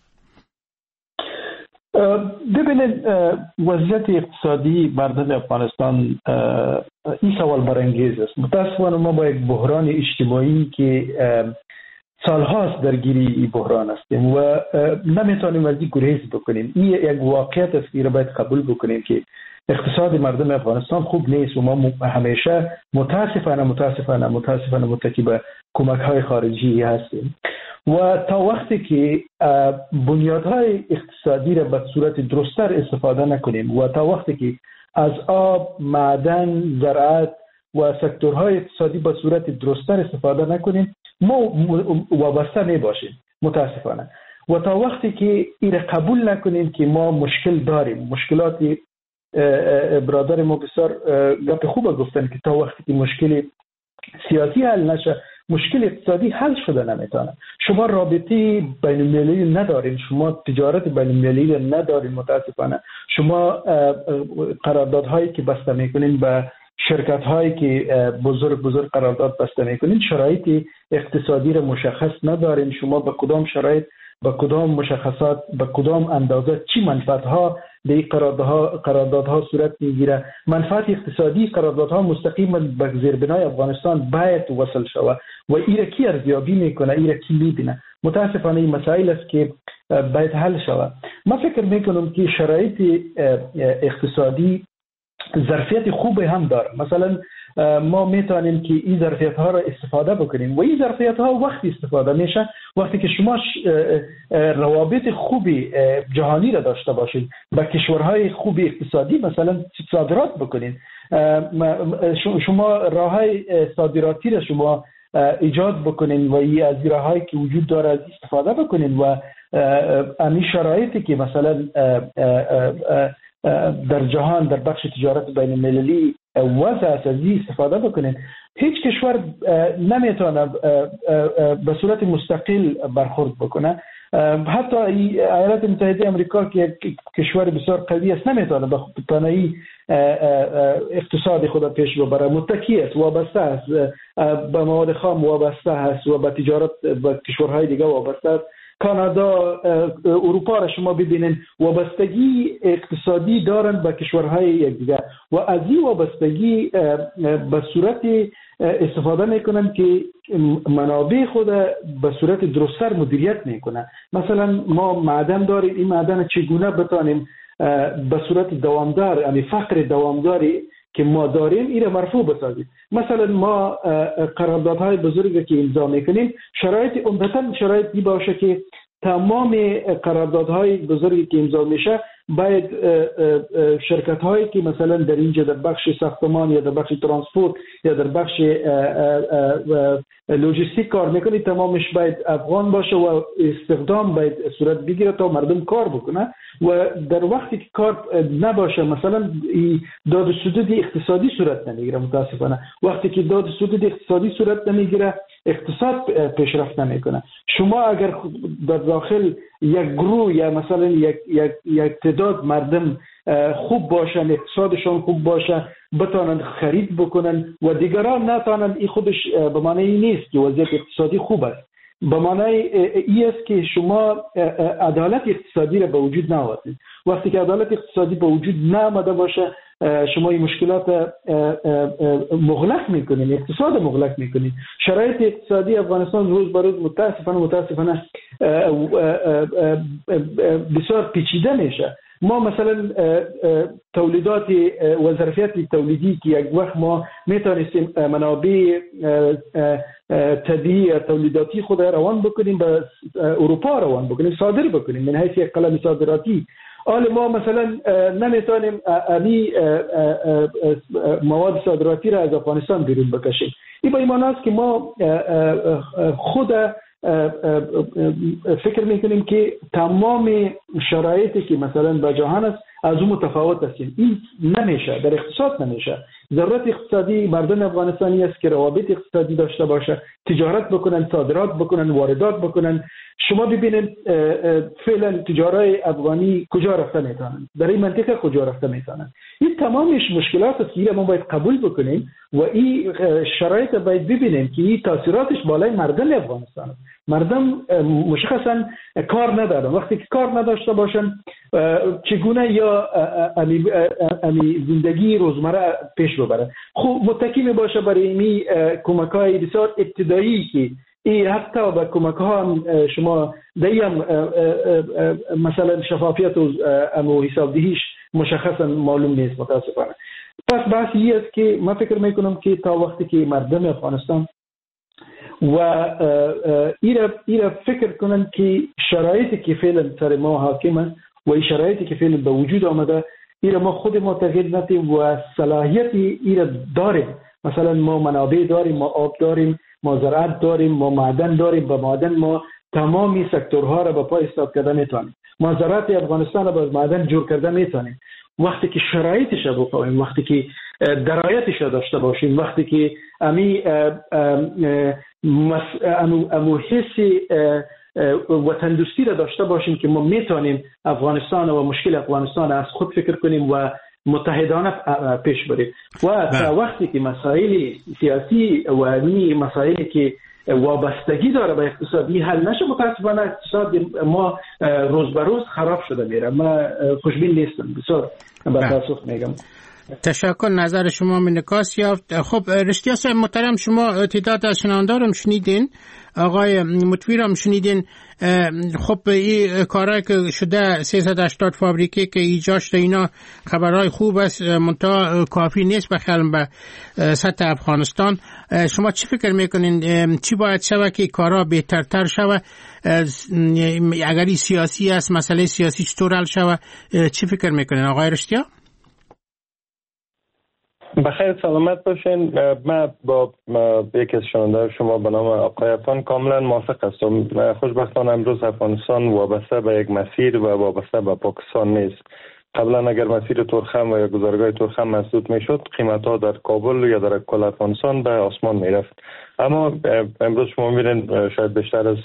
ببینید وضعیت اقتصادی مردم افغانستان این سوال برانگیز است. متاسفانه ما با یک بحران اجتماعی که سالهاست درگیری این بحران هستیم و نمیتونیم از این گریز بکنیم. این یک واقعیت است که باید قبول بکنیم که اقتصاد مردم افغانستان خوب نیست و ما همیشه متاسفانه متاسفانه متاسفانه متکی به کمک های خارجی هستیم و تا وقتی که بنیادهای اقتصادی را به صورت درست‌تر استفاده نکنیم و تا وقتی که از آب، معدن، زراعت و سکتورهای اقتصادی به صورت درست‌تر استفاده نکنیم ما وابسته نباشیم متاسفانه. و تا وقتی که این قبول نکنیم که ما مشکل داریم، مشکلات برادر ما بسیار گپ خوب گفتن که تا وقتی که مشکل سیاسی حل نشه مشکل اقتصادی حل شده نمیتونه. شما رابطه بین المللی ندارین، شما تجارت بین المللی ندارین متاسفانه. شما قراردادهایی که بسته میکنین با شرکت هایی که بزرگ بزرگ قرارداد بسته میکنین شرایط اقتصادی را مشخص ندارین. شما به کدام شرایط، به کدام مشخصات، به کدام اندازه چی منفعت ها در این قراردادها قراردادها صورت میگیره. منفعت اقتصادی قراردادها مستقیما به زیربنای افغانستان باید وصل شود و این را کی ارزیابی میکنه، این را کی میبینه. متاسفانه این مسائل است که باید حل شود. من فکر میکنم که شرایط اقتصادی ظرفیت خوبی هم داره. مثلا ما میتونیم که این ظرفیت ها را استفاده بکنیم و این ظرفیت ها وقتی استفاده میشه وقتی که شما روابط خوبی جهانی را داشته باشید، با کشورهای خوبی اقتصادی مثلا صادرات بکنید. شما راههای صادراتی را شما ایجاد بکنین و این از راههایی که وجود داره از استفاده بکنین و همین شرایطی که مثلا در جهان در بخش تجارت بین المللی وضع اساسی استفاده بکنین. هیچ کشور نمیتونه به صورت مستقل برخورد بکنه. حتی ایالات متحده آمریکا که کشور بسیار قوی است نمیتونه به تنهایی اقتصاد خود پیش ببره. متکی است، وابسته است به مواد خام، وابسته است و به تجارت با کشورهای دیگه وابسته است. کانادا، اروپا را شما ببینید وابستگی اقتصادی دارند به کشورهای دیگه و از این وابستگی به صورت استفاده میکنن که منابع خود به صورت درست‌تر مدیریت میکنه. مثلا ما معدن داریم، این معدن چگونه بتانیم به صورت دوامدار، یعنی فقر دوامداری که ما داریم این را مرفوع بسازیم. مثلا ما قراردادهای بزرگی که امضا میکنیم شرایط عمدتاً شرایطی باشه که تمام قراردادهای بزرگی که امضا میشه باید شرکت هایی که مثلا در اینجا در بخش ساختمان یا در بخش ترانسپورت یا در بخش لوجستیک کار میکنه تمامش باید افغان باشه و استخدام باید صورت بگیره تا مردم کار بکنه و در وقتی که کار نباشه مثلا داد و ستد اقتصادی صورت نمیگیره. متاسفانه وقتی که داد و ستد اقتصادی صورت نمیگیره اقتصاد پیشرفت نمیکنه. شما اگر در داخل یک گروه یا مثلا یک یک یک تعداد مردم خوب باشن، اقتصادشون خوب باشه، بتونن خرید بکنن و دیگران نتونن، این خودش به معنی نیست که وضعیت اقتصادی خوب است. به معنی این است که شما عدالت اقتصادی را به وجود نآورید. وقتی که عدالت اقتصادی به وجود نآمده باشه شما این مشکلات مغلق میکنین، اقتصاد مغلق میکنین. شرایط اقتصادی افغانستان روز به روز متاسفانه متاسفانه بسیار پیچیده میشه. ما مثلا تولیدات و ظرفیت تولیدی که یک وقت ما میتونستیم منابع طبیعی تولیداتی خود روان بکنیم به اروپا روان بکنیم، صادر بکنیم من حیث یک قلم صادراتی. حالا ما مثلا نمیتونیم امی مواد صادراتی را از افغانستان بیرون بکشیم. این با این معنی است که ما خود فکر میکنیم که تمام شرایطی که مثلا به جهان است از اون متفاوت هستیم. این نمیشه، در اقتصاد نمیشه. ضرورت اقتصادی مردم افغانستانی است که روابط اقتصادی داشته باشه، تجارت بکنن، صادرات بکنن، واردات بکنن. شما ببینید فعلا تجارای افغانی کجا رفته میتونن، در این منطقه کجا رفته میتونن. این تمامش مشکلات است که ما باید قبول بکنیم و این شرایط باید ببینیم که این تاثیراتش بالای مردم افغانستان است. مردم مشخصا کار ندارن. وقتی که کار نداشته باشن چگونه یا امی, امی زندگی روزمره پیش ببرن؟ خوب متکی می باشه برای این کمک‌های بسیار ابتدایی که این حتی به کمک‌ها هم شما دیم مثلا شفافیت و امو حسابدهیش مشخصا معلوم نیست متاسفانه. پس بحث این است که من فکر میکنم که تا وقتی که مردم افغانستان و ایره ایره فکر کنن که شرایطی که فعلا سر ما حاکمه و این شرایطی که فعلا به وجود آمده ایره ما خود ما تغییر ندیم و صلاحیتی ایره داریم. مثلا ما منابع داریم، ما آب داریم، ما زراعت داریم، ما معدن داریم. با معدن ما تمامی سکتورها را به پای ایستاد کرده میتونیم. ما زراعت افغانستان را با معدن جور کرده میتونیم. وقتی که شرایطش را بفهمیم، وقتی که درایتش را داشته باشیم، وقتی که امی امو امو حس وطن دوستی را داشته باشیم که ما میتونیم افغانستان و مشکل افغانستان از خود فکر کنیم و متحدانه پیش بریم. و تا وقتی که مسائل سیاسی و امی مسائلی که وابستگی داره به اقتصادی حل نشه، متاسفانه اقتصاد ما روز به روز خراب شده میره. من خوشبین نیستم، بسیار با تاسف میگم. تشکر، نظر شما منعکس یافت. خب رشتیا صاحب محترم، شما تعداد از شنوندارم شنیدین، آقای مطوی هم شنیدین. خب این کارهایی که شده سیصد و هشتاد فابریکه که ایجاد شده اینا خبرهای خوب است، منتها کافی نیست بخیالم به سطح افغانستان. شما چی فکر میکنین چی باید شوه که کارها بهترتر شوه؟ اگر سیاسی است، مسئله سیاسی چطور حل شوه؟ چی فکر میکنین آقای رشتیا؟ بخیر سلامت باشین. من با یکی از شنونده‌های شما به نام آقای افغان کاملا موافق هستم. خوشبختانه امروز افغانستان وابسته به یک مسیر و وابسته به پاکستان نیست. قبلا اگر مسیر تورخم و یا گذرگاه تورخم مسدود میشد، قیمت‌ها در کابل یا در کل افغانستان به آسمان میرفت. اما امروز شما می‌بینید شاید بیشتر از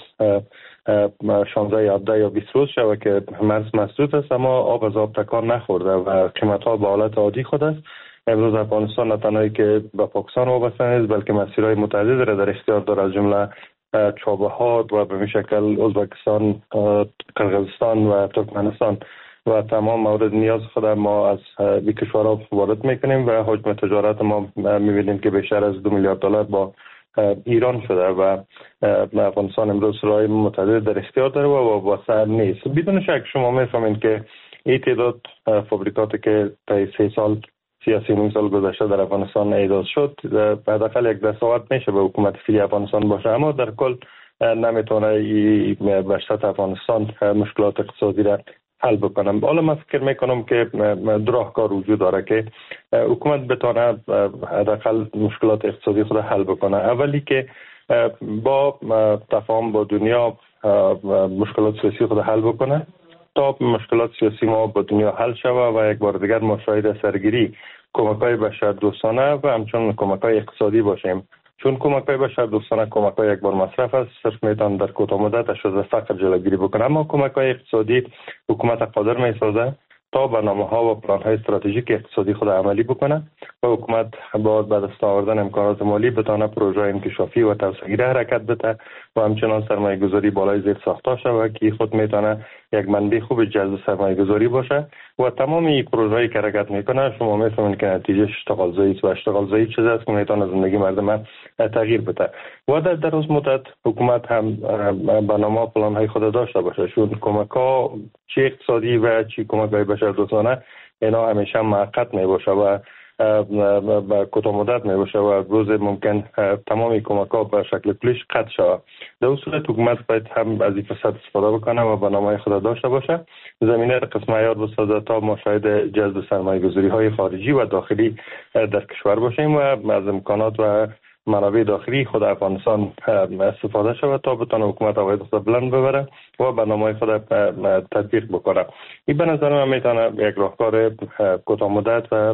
شانزده یا هفده یا بیست روز شده که مرز مسدود است، اما آب از آب تکان نخورده و قیمت‌ها به حالت عادی خود است. امروز افغانستان نه تنهایی که به پاکستان وابسته نیست، بلکه مسیرهای متعدد را در اختیار دارد، از جمله چابهار و به این شکل ازبکستان، قرقیزستان و ترکمنستان و تمام مورد نیاز خود ما از این کشورها وارد میکنیم و حجم تجارت ما میبینیم که بیشتر از دو میلیارد دلار با ایران شده و افغانستان امروز راه متعدد در اختیار داره و وابسته نیست. بدون شک شما میفهمید که این تعداد فابریکاتی که تا سه سال سیاسی نیم سال گذشته در افغانستان ایجاد شد، حداقل یک دستاورد میشه به حکومت فعلی افغانستان باشه، اما در کل نمیتونه به سطح افغانستان مشکلات اقتصادی را حل بکنم. حالا من فکر میکنم که دو راهکار وجود داره که حکومت بتونه حداقل مشکلات اقتصادی خود حل بکنه. اولی که با تفاهم با دنیا مشکلات سیاسی خود حل بکنه تا مشکلات سیاسی ما با دنیا حل شود و یک بار دیگر ما شاهد سرگیری کمک‌های بشردوستانه و همچنین کمک‌های اقتصادی باشیم. چون کمک‌های بشردوستانه کمک‌های یک بار مصرف است، صرف میتونه در کوتاه مدت از فقر جلوگیری بکنه، اما کمک‌های اقتصادی حکومت قادر میسازه تا برنامه‌ها و پلان‌های استراتژیک اقتصادی خود عملی بکنه و حکومت با به دست آوردن امکانات مالی بتونه پروژه انکشافی و توسعه‌گیری حرکت بده و همچنان سرمایه‌گذاری بالای زیر ساخته شود که خود میتونه یک منبع خوب جذب سرمایه‌گذاری باشه و تمام این پروژه‌ای که حرکت میکنه شما میفهمید که نتیجه اشتغال زایی است و اشتغال زایی چیزی است که میتونه زندگی مردم تغییر بده و در دراز مدت حکومت هم برنامه و پلان‌های خود داشته باشه، چون کمک‌ها چه اقتصادی و چه کمک‌های بشردوستانه اینا همیشه موقت میباشه و با کوتاه مدت میباشه و روز ممکن تمامی کمک‌ها به شکل کلیش قطع شود. در اون صورت حکومت باید هم از این فرصت استفاده بکنه و برنامه خود داشته باشه، زمینه را قسم عیار بسازه تا ما شاهد جذب سرمایه‌گذاری‌های خارجی و داخلی در کشور باشیم و از امکانات و منابع داخلی خود افغانستان استفاده شود تا بتونه حکومت عواید خود بلند ببره و برنامه خود تطبیق بکنه. این به نظر من میتونه یک راهکار کوتاه مدت و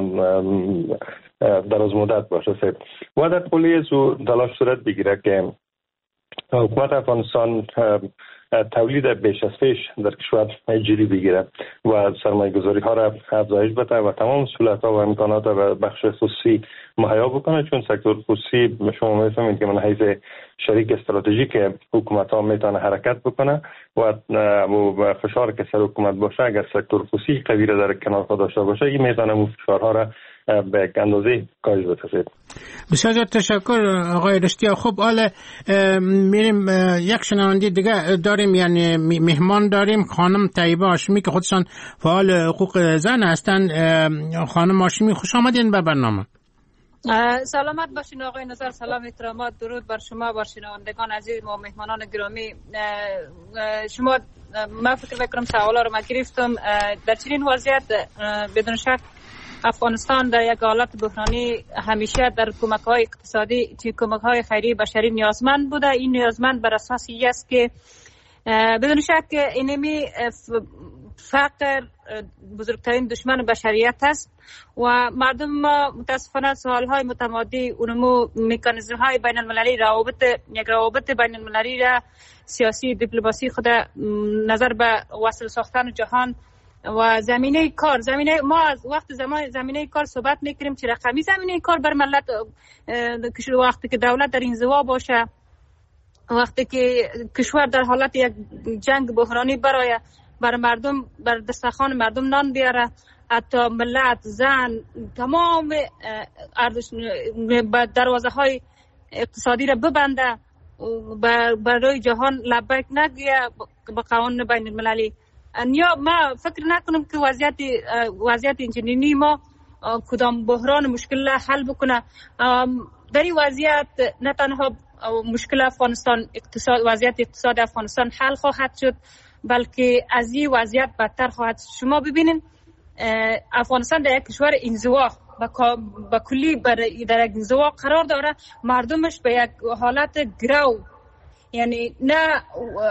دراز مدت باشه و در کلیه تلاش صورت بگیره که حکومت افغانستان تولید بیش از پیش در کشور جدی بگیره و سرمایه گذاری ها را افزایش بده و تمام سهولت ها و امکانات و بخش خصوصی مهیا بکنه، چون سکتور خصوصی شما میفهمید که من حیث شریک استراتژیک حکومت ها میتونه حرکت بکنه و فشار که سر حکومت باشه اگر سکتور خصوصی قوی را در کنار خود داشته باشه این میتونه اون فشارها را به یک اندازه کاهش بده. بسیار زیاد تشکر آقای رشتیا. خب حالا میریم یک شنونده دیگه داریم، یعنی مهمان داریم، خانم طیبه هاشمی که خودشان فعال حقوق زن هستند. خانم هاشمی خوش آمدین به برنامه. سلامت باشین آقای نظر، سلام احترامات درود بر شما، بر شنوندگان عزیز و مهمانان گرامی. شما من فکر میکنم سوالا رو من گرفتم. در چنین وضعیت بدون شک افغانستان در یک حالت بحرانی همیشه در کمک‌های اقتصادی، کمک‌های خیری بشری نیازمند بوده. این نیازمند بر اساس این است که بدون شک اینمی فقر بزرگترین دشمن بشریت است و مردم ما متاسفانه سوال‌های متمادی اونمو مکانیزم‌های بین المللی روابط یک روابط بین المللی را سیاسی دیپلماسی خود نظر به وصل ساختن جهان و زمینه کار، زمینه ما از وقت زمان زمینه کار صحبت میکنیم چه رقمی زمینه کار بر ملت، وقتی که دولت در انزوا باشه، وقتی که کشور در حالت یک جنگ بحرانی برای بر مردم بر دسترخوان مردم نان بیاره، حتی ملت زن تمام دروازه های اقتصادی را ببنده برای جهان لبیک نگیه با قوانین بین المللی. یا ما فکر نکنم که وضعیت وضعیت اینجنینی ما کدام بحران مشکل حل بکنه. در این وضعیت نه تنها مشکل افغانستان اقتصاد وضعیت اقتصاد افغانستان حل خواهد شد، بلکه از این وضعیت بدتر خواهد. شما ببینید افغانستان در یک کشور انزوا با کلی در یک انزوا قرار داره، مردمش به یک حالت گرو، یعنی نه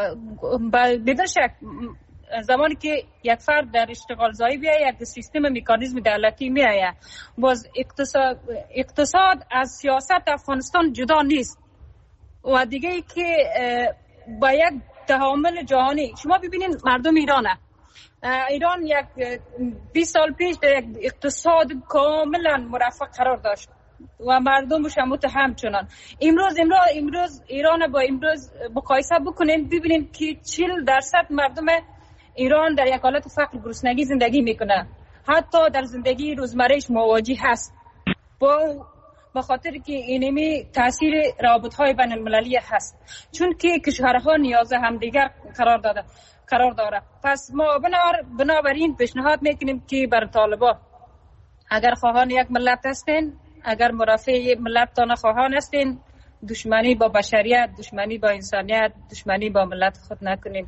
بدون شک زمانی که یک فرد در اشتغال زایی بیاید یک سیستم مکانیزم دولتی میآید. باز اقتصاد اقتصاد از سیاست افغانستان جدا نیست و دیگه ای که با یک تعامل جهانی شما ببینید مردم ایرانه ایران یک بیست سال پیش در یک اقتصاد کاملا مرفه قرار داشت و مردمش هم همچنان. امروز امروز امروز ایران با امروز مقایسه بکنین ببینید که چهل درصد مردم ایران در یک حالت فقر گرسنگی زندگی میکنه، حتی در زندگی روزمرهش مواجه هست با به خاطر که اینمی تاثیر روابط‌های بین المللی هست، چون که کشورها نیاز همدیگر قرار داده قرار داره. پس ما بنابراین پیشنهاد میکنیم که بر طالبان اگر خواهان یک ملت هستین، اگر مرافع ملت تان خواهان هستین، دشمنی با بشریت، دشمنی با انسانیت، دشمنی با ملت خود نکنیم.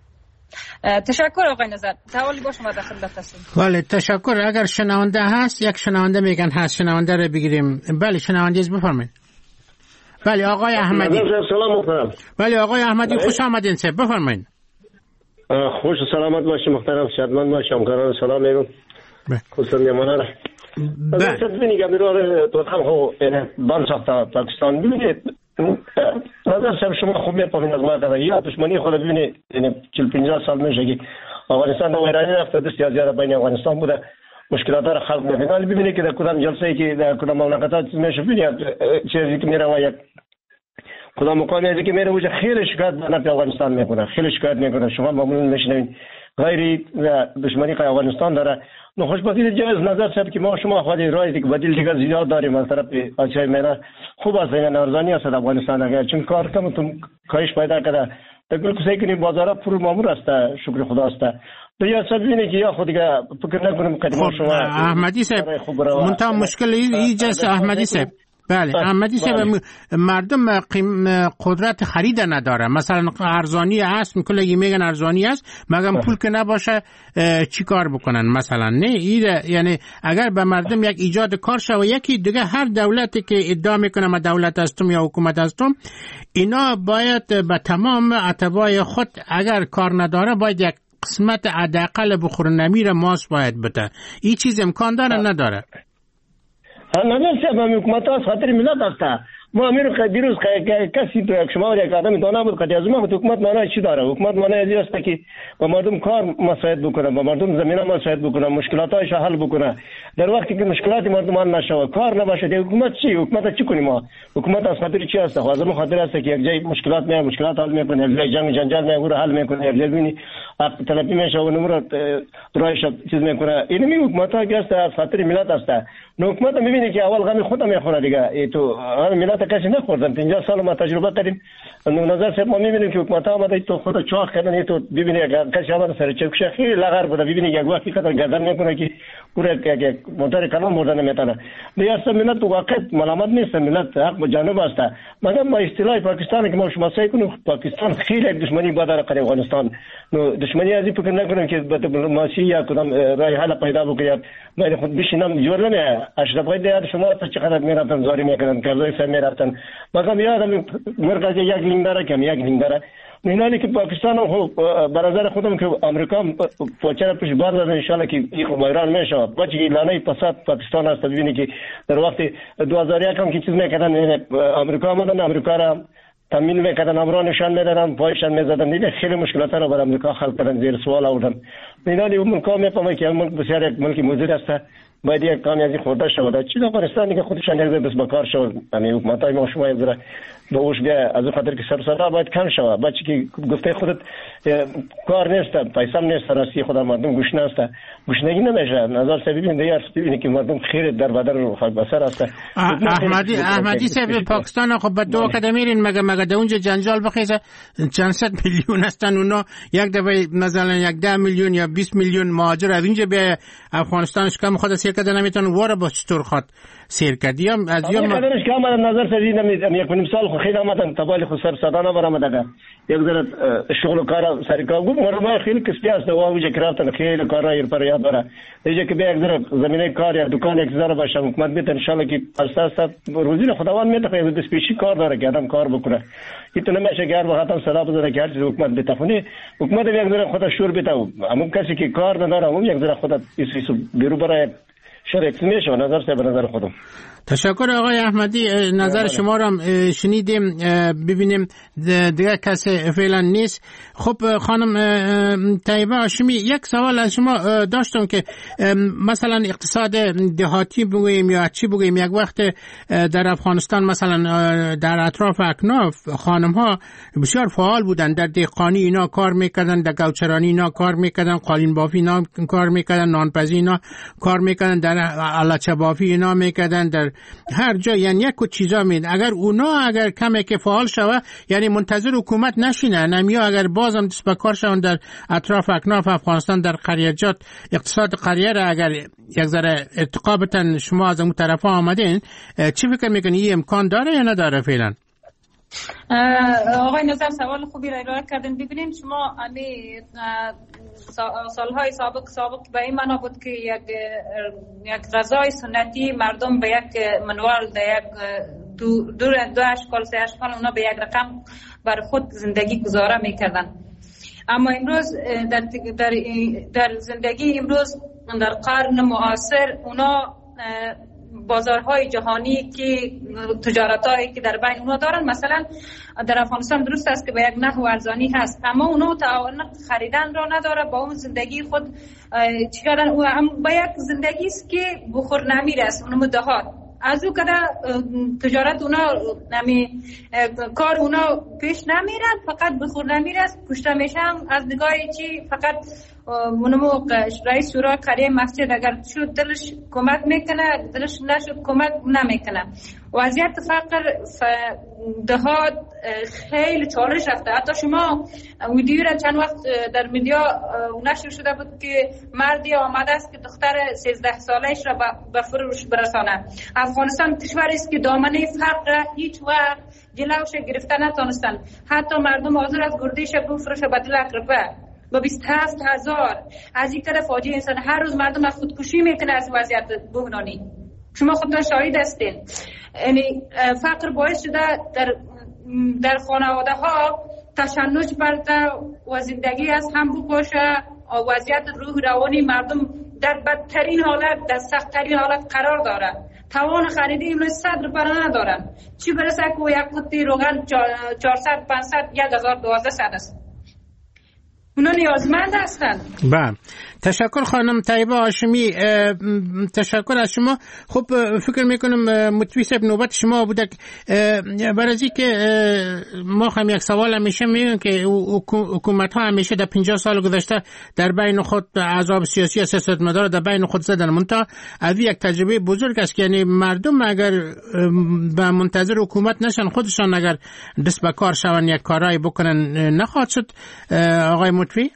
تشکر آقای نظر. توالی با شما داخل بفرستیم. بله تشکر. اگر شنونده هست، یک شنونده میگن هست، شنونده رو بگیریم. بله شنونده از بفرمایید. بله آقای احمدی. سلام محترم. بله آقای احمدی خوش آمدین سه بفرمایید. خوش و سلامت باشی محترم، شادمان باشی، همکاران سلام علیکم. خصوصا میمانه بله ببینید امروز تو هم هو بان ساخته پاکستان. ببینید نظر شب شما خوب میپافین از ما تا یا دشمنی خود ببینید، یعنی چهل پنجاه سال میشه که افغانستان و ایران رفته دست زیاد بین افغانستان بوده، مشکلات را خلق میکنه. ببینید که در کدام جلسه ای که در کدام مملکتات میشه ببینید چیزی که میره یک کدام مقامی که میره وجه خیلی شکایت به افغانستان میکنه، خیلی شکایت میکنه. شما معمولا میشنوید غیر دشمنی که افغانستان داره. خوشبختی جایز نظر شد که ما شما خودی رای دیگه بدیل دیگه زیاد داریم از طرف آسیای میانه. خوب است این ارزانی است افغانستان اگر چون کار کم تو کاهش پیدا کرده تقریبا کسی کنیم بازارا پر مامور است، شکر خدا است. یا سبینه که یا خود دیگه فکر نکنیم قدم شما احمدی صاحب منتها مشکل این جلسه احمدی صاحب بله احمدی صاحب مردم قدرت خرید نداره، مثلا ارزانی است، کلی میگن ارزانی است، مگم پول که نباشه چی کار بکنن مثلا؟ نه ایده، یعنی اگر به مردم یک ایجاد کار شود، یکی دیگه هر دولتی که ادعا میکنه ما دولت هستم یا حکومت هستم، اینا باید به تمام اتباع خود اگر کار نداره باید یک قسمت حداقل بخور نمیر ماست باید بده. این چیز امکان داره نداره؟ نظر سه با حکومت ها خاطر ملت هسته. ما امیر دیروز کسی تو یک شما یک آدم دانا بود که از ما حکومت معنی چی داره؟ حکومت معنی ازی است که با مردم کار مساعد بکنه، با مردم زمینه مساعد بکنه، مشکلاتایش حل بکنه. در وقتی که مشکلات مردم حل نشه، کار نباشه، حکومت چی؟ حکومت چی کنیم ما؟ حکومت از خاطر چی است؟ خواهد ما خاطر است که یک جای مشکلات میاد، مشکلات حل میکنه، یک جای جنگ جنجال میاد حل میکنه، یک جای ببینی طلبی میشه و نمره رایش چیز میکنه. این می حکومت ها که است از خاطر ملت است. نو حکومت میبینه که اول غم خودم میخوره دیگه. ای تو ملت کسی نخوردن. پنجاه سال ما تجربه داریم. نو نظر سه ما میبینیم که حکومت ها اومده تو خود چاق کردن. ای تو ببینی کسی اومده سر چکش خیلی لغر بوده، ببینی یک وقتی قدر گردن میکنه که پورا یک موتور کلام مردن میتونه. دیگه ملت تو واقعا ملامت نیست، ملت حق به جانب است. مگر ما اصطلاح پاکستان که ما شما سعی کنیم پاکستان خیلی دشمنی با در افغانستان. نو دشمنی ازی فکر نکنیم که به دیپلماسی یا کدام راه حل پیدا بکنیم. ما خود بشینم جور نمیه. اشرف غنی دیار شما تا چقدر میرفتن زاری میکردن، کارزای سر میرفتن. مگر یادم مرکز یک لینگ داره که یک لینگ داره. می‌دانی که پاکستان هم برادر خودم که آمریکا پوچر پیش بار داد ان شاء الله که این ایران میشه. بچگی لانه فساد پاکستان است. ببینی که در وقت دو هزار و یک هم که چیز میکردن آمریکا آمدن، آمریکا را تامین میکردن، امرو نشان میدادن، پایشان میزدن. دیگه خیلی مشکلات رو برای آمریکا خلق کردن، زیر سوال آوردن. می‌دانی اون ملک میفهمه که ملک بسیار یک ملک موجود است. باید یک کامی ازی خورده شود. چیز افغانستان دیگه خودشان یک ذره بس بکار شود. یعنی حکومتای ما شما یک ذره به اوش بیا از خاطر که سر صدا باید کم شود. بچه که گفته خودت کار نیست، پیسام نیست، راستی خدا مردم گوش نیست. گوشنگی نمیشه. نظر سه ببین دیگه ببینی که مردم خیر در بدر رو خاک بسر است. احمدی احمدی صاحب پاکستان خب به دو کده میرین مگه مگه د اونجا جنجال بخیزه چند صد میلیون هستن اونا یک دفعه مثلا یک ده میلیون یا بیست میلیون مهاجر از اینجا به افغانستانش کم خود سیر کده نمیتونه واره با چطور خود سیر کردیم از یوم قدرش که آمدن نظر سه دیدم یک نیم سال خو خیلی آمدن تبالی خو سر صدا نبرآمده یک ذره شغل و کار سر کار گفت مردم خیلی کسبی است و اونجا کرافتن خیلی کارا ایر پر یاد داره دیگه که به یک ذره زمینه کار یا دکان یک ذره باشه حکومت میت ان شاء الله که اساس روزی خداوند میت خیلی دست پیشی کار داره که آدم کار بکنه این نمیشه که هر وقت صدا بزنه که هر چیز حکومت بتفونی حکومت یک ذره خودش شور بتاو همون کسی که کار نداره همون یک ذره خودت ایسو بیرو برای شرکت میشه نظر سه به نظر خودم. تشکر آقای احمدی نظر شما را شنیدیم ببینیم دیگه کسی فعلا نیست. خب خانم طیبه هاشمی یک سوال از شما داشتم که مثلا اقتصاد دهاتی بگوییم یا چی بگوییم یک وقت در افغانستان مثلا در اطراف اکناف خانم ها بسیار فعال بودن در دهقانی اینا کار میکردن در گوچرانی اینا کار میکردن قالین بافی اینا کار میکردن نانپزی اینا کار میکردن در الچه بافی اینا میکردن در هر جا یعنی یک چیزا مید اگر اونا اگر کمی که فعال شوه یعنی منتظر حکومت نشینه نمیا اگر بازم دست به کار شون در اطراف اکناف افغانستان در قریه‌جات اقتصاد قریه را اگر یک ذره ارتقا بتن شما از اون طرفا آمدین چی فکر میکنی این امکان داره یا نداره فعلا؟ آقای نظر سوال خوبی را ارائه کردن. ببینید شما امی سالهای سابق سابق به این معنا بود که یک یک غذای سنتی مردم به یک منوال در یک دو دو دو اشکال سه اشکال اونا به یک رقم بر خود زندگی گذاره میکردن. اما امروز در در در زندگی امروز در قرن معاصر اونا بازارهای جهانی که تجارتایی که در بین اونا دارن مثلا در افغانستان درست است که به یک نحو ارزانی هست اما اونا تعاون خریدن را نداره با اون زندگی خود چی کردن او هم به یک زندگی است که بخور نمیره است اونم دهات از او کده تجارت اونا نمی کار اونا پیش نمیرن فقط بخور نمیره است پشت میشن از نگاه چی فقط منمو رئیس شورای قریه مسجد اگر شد دلش کمک میکنه، دلش نشد کمک نمیکنه. وضعیت فقر دهات خیلی چالش رفته. حتی شما ویدیو را چند وقت در میدیا نشر شده بود که مردی آمده است که دختر سیزده سالش را به فروش برسانه. افغانستان کشوری است که دامنه فقر هیچ وقت جلوش گرفته نتونستن. حتی مردم حاضر از گردیش بفروشه به دل اقربه با بیست و هفت هزار. از این طرف فاجعه انسان هر روز مردم از خودکشی میکنه از وضعیت بحرانی. شما خودتان شاهد هستین. یعنی فقر باعث شده در در خانواده ها تشنج برده و زندگی از هم بکشه. وضعیت روح روانی مردم در بدترین حالت، در سختترین حالت قرار داره. توان خرید امروز صد روپیه ندارن، چی برسه که یک قطعه روغن چهارصد پانصد یک هزار دوازده صد است. اونا نیازمند هستند. بله، تشکر خانم طیبه هاشمی، تشکر از شما. خب فکر میکنم مطوی صاحب نوبت شما بوده. برای از که ما هم یک سوال همیشه میگیم که حکومت ها همیشه در پنجاه سال گذشته در بین خود احزاب سیاسی و سیاستمدار در بین خود زدن، منتها از یک تجربه بزرگ است که یعنی مردم اگر به منتظر حکومت نشن، خودشان اگر دست به کار شون یک کارایی بکنن نخواهد شد. آقای مطوی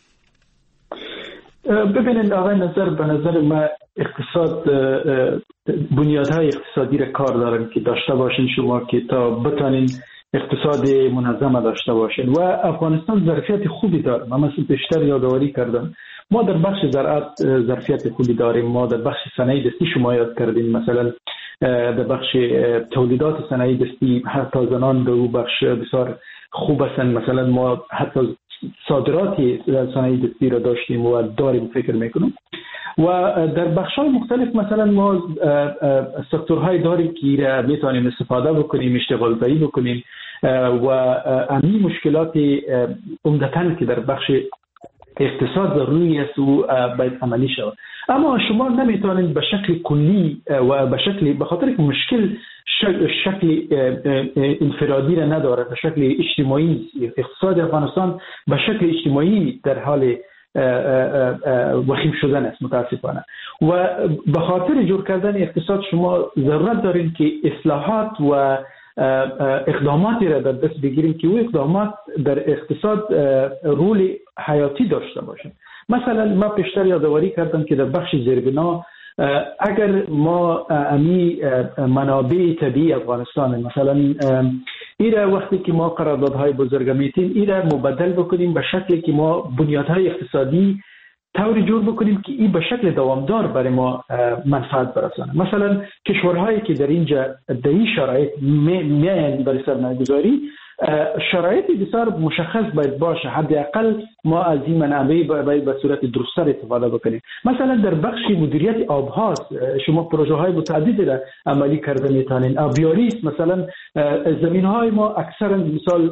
ببینید آقای نظر، به نظر من اقتصاد بنیادهای اقتصادی را کار دارن که داشته باشین شما که تا بتانین اقتصاد منظم داشته باشین و افغانستان ظرفیت خوبی داره. من مثل بیشتر یادآوری کردم ما در بخش زراعت ظرفیت خوبی داریم، ما در بخش صنایع دستی شما یاد کردین، مثلا در بخش تولیدات صنایع دستی حتی زنان در اون بخش بسیار خوب هستن. مثلا ما حتی صادراتی صنایع دستی را داشتیم و داریم فکر میکنم و در بخش‌های مختلف مثلا ما سکتورهای داریم که را میتونیم استفاده بکنیم، اشتغال زایی بکنیم و همین مشکلات عمدتاً که در بخش اقتصاد ضروری است و باید عملی شود. اما شما نمیتونید به شکل کلی و به شکل به خاطر که مشکل شکل انفرادی را نداره، به شکل اجتماعی اقتصاد افغانستان به شکل اجتماعی در حال وخیم شدن است متاسفانه و به خاطر جور کردن اقتصاد شما ضرورت دارین که اصلاحات و اقداماتی را در دست بگیریم که او اقدامات در اقتصاد رول حیاتی داشته باشند. مثلا ما پیشتر یادآوری کردم که در بخش زیربنا اگر ما امی منابع طبیعی افغانستان مثلا ایره وقتی که ما قراردادهای بزرگ میتیم ایره مبدل بکنیم به شکلی که ما بنیادهای اقتصادی طوری جور بکنیم که این به شکل دوامدار برای ما منفعت برسانه. مثلا کشورهایی که در اینجا در این شرایط میان برای سرمایه‌گذاری شرایط بسیار مشخص باید باشه، حداقل ما از این منابع باید به صورت درست‌تر استفاده بکنیم. مثلا در بخش مدیریت آب‌ها شما پروژه‌های متعددی را عملی کرده میتونین. آبیاری مثلا زمین‌های ما اکثرا مثال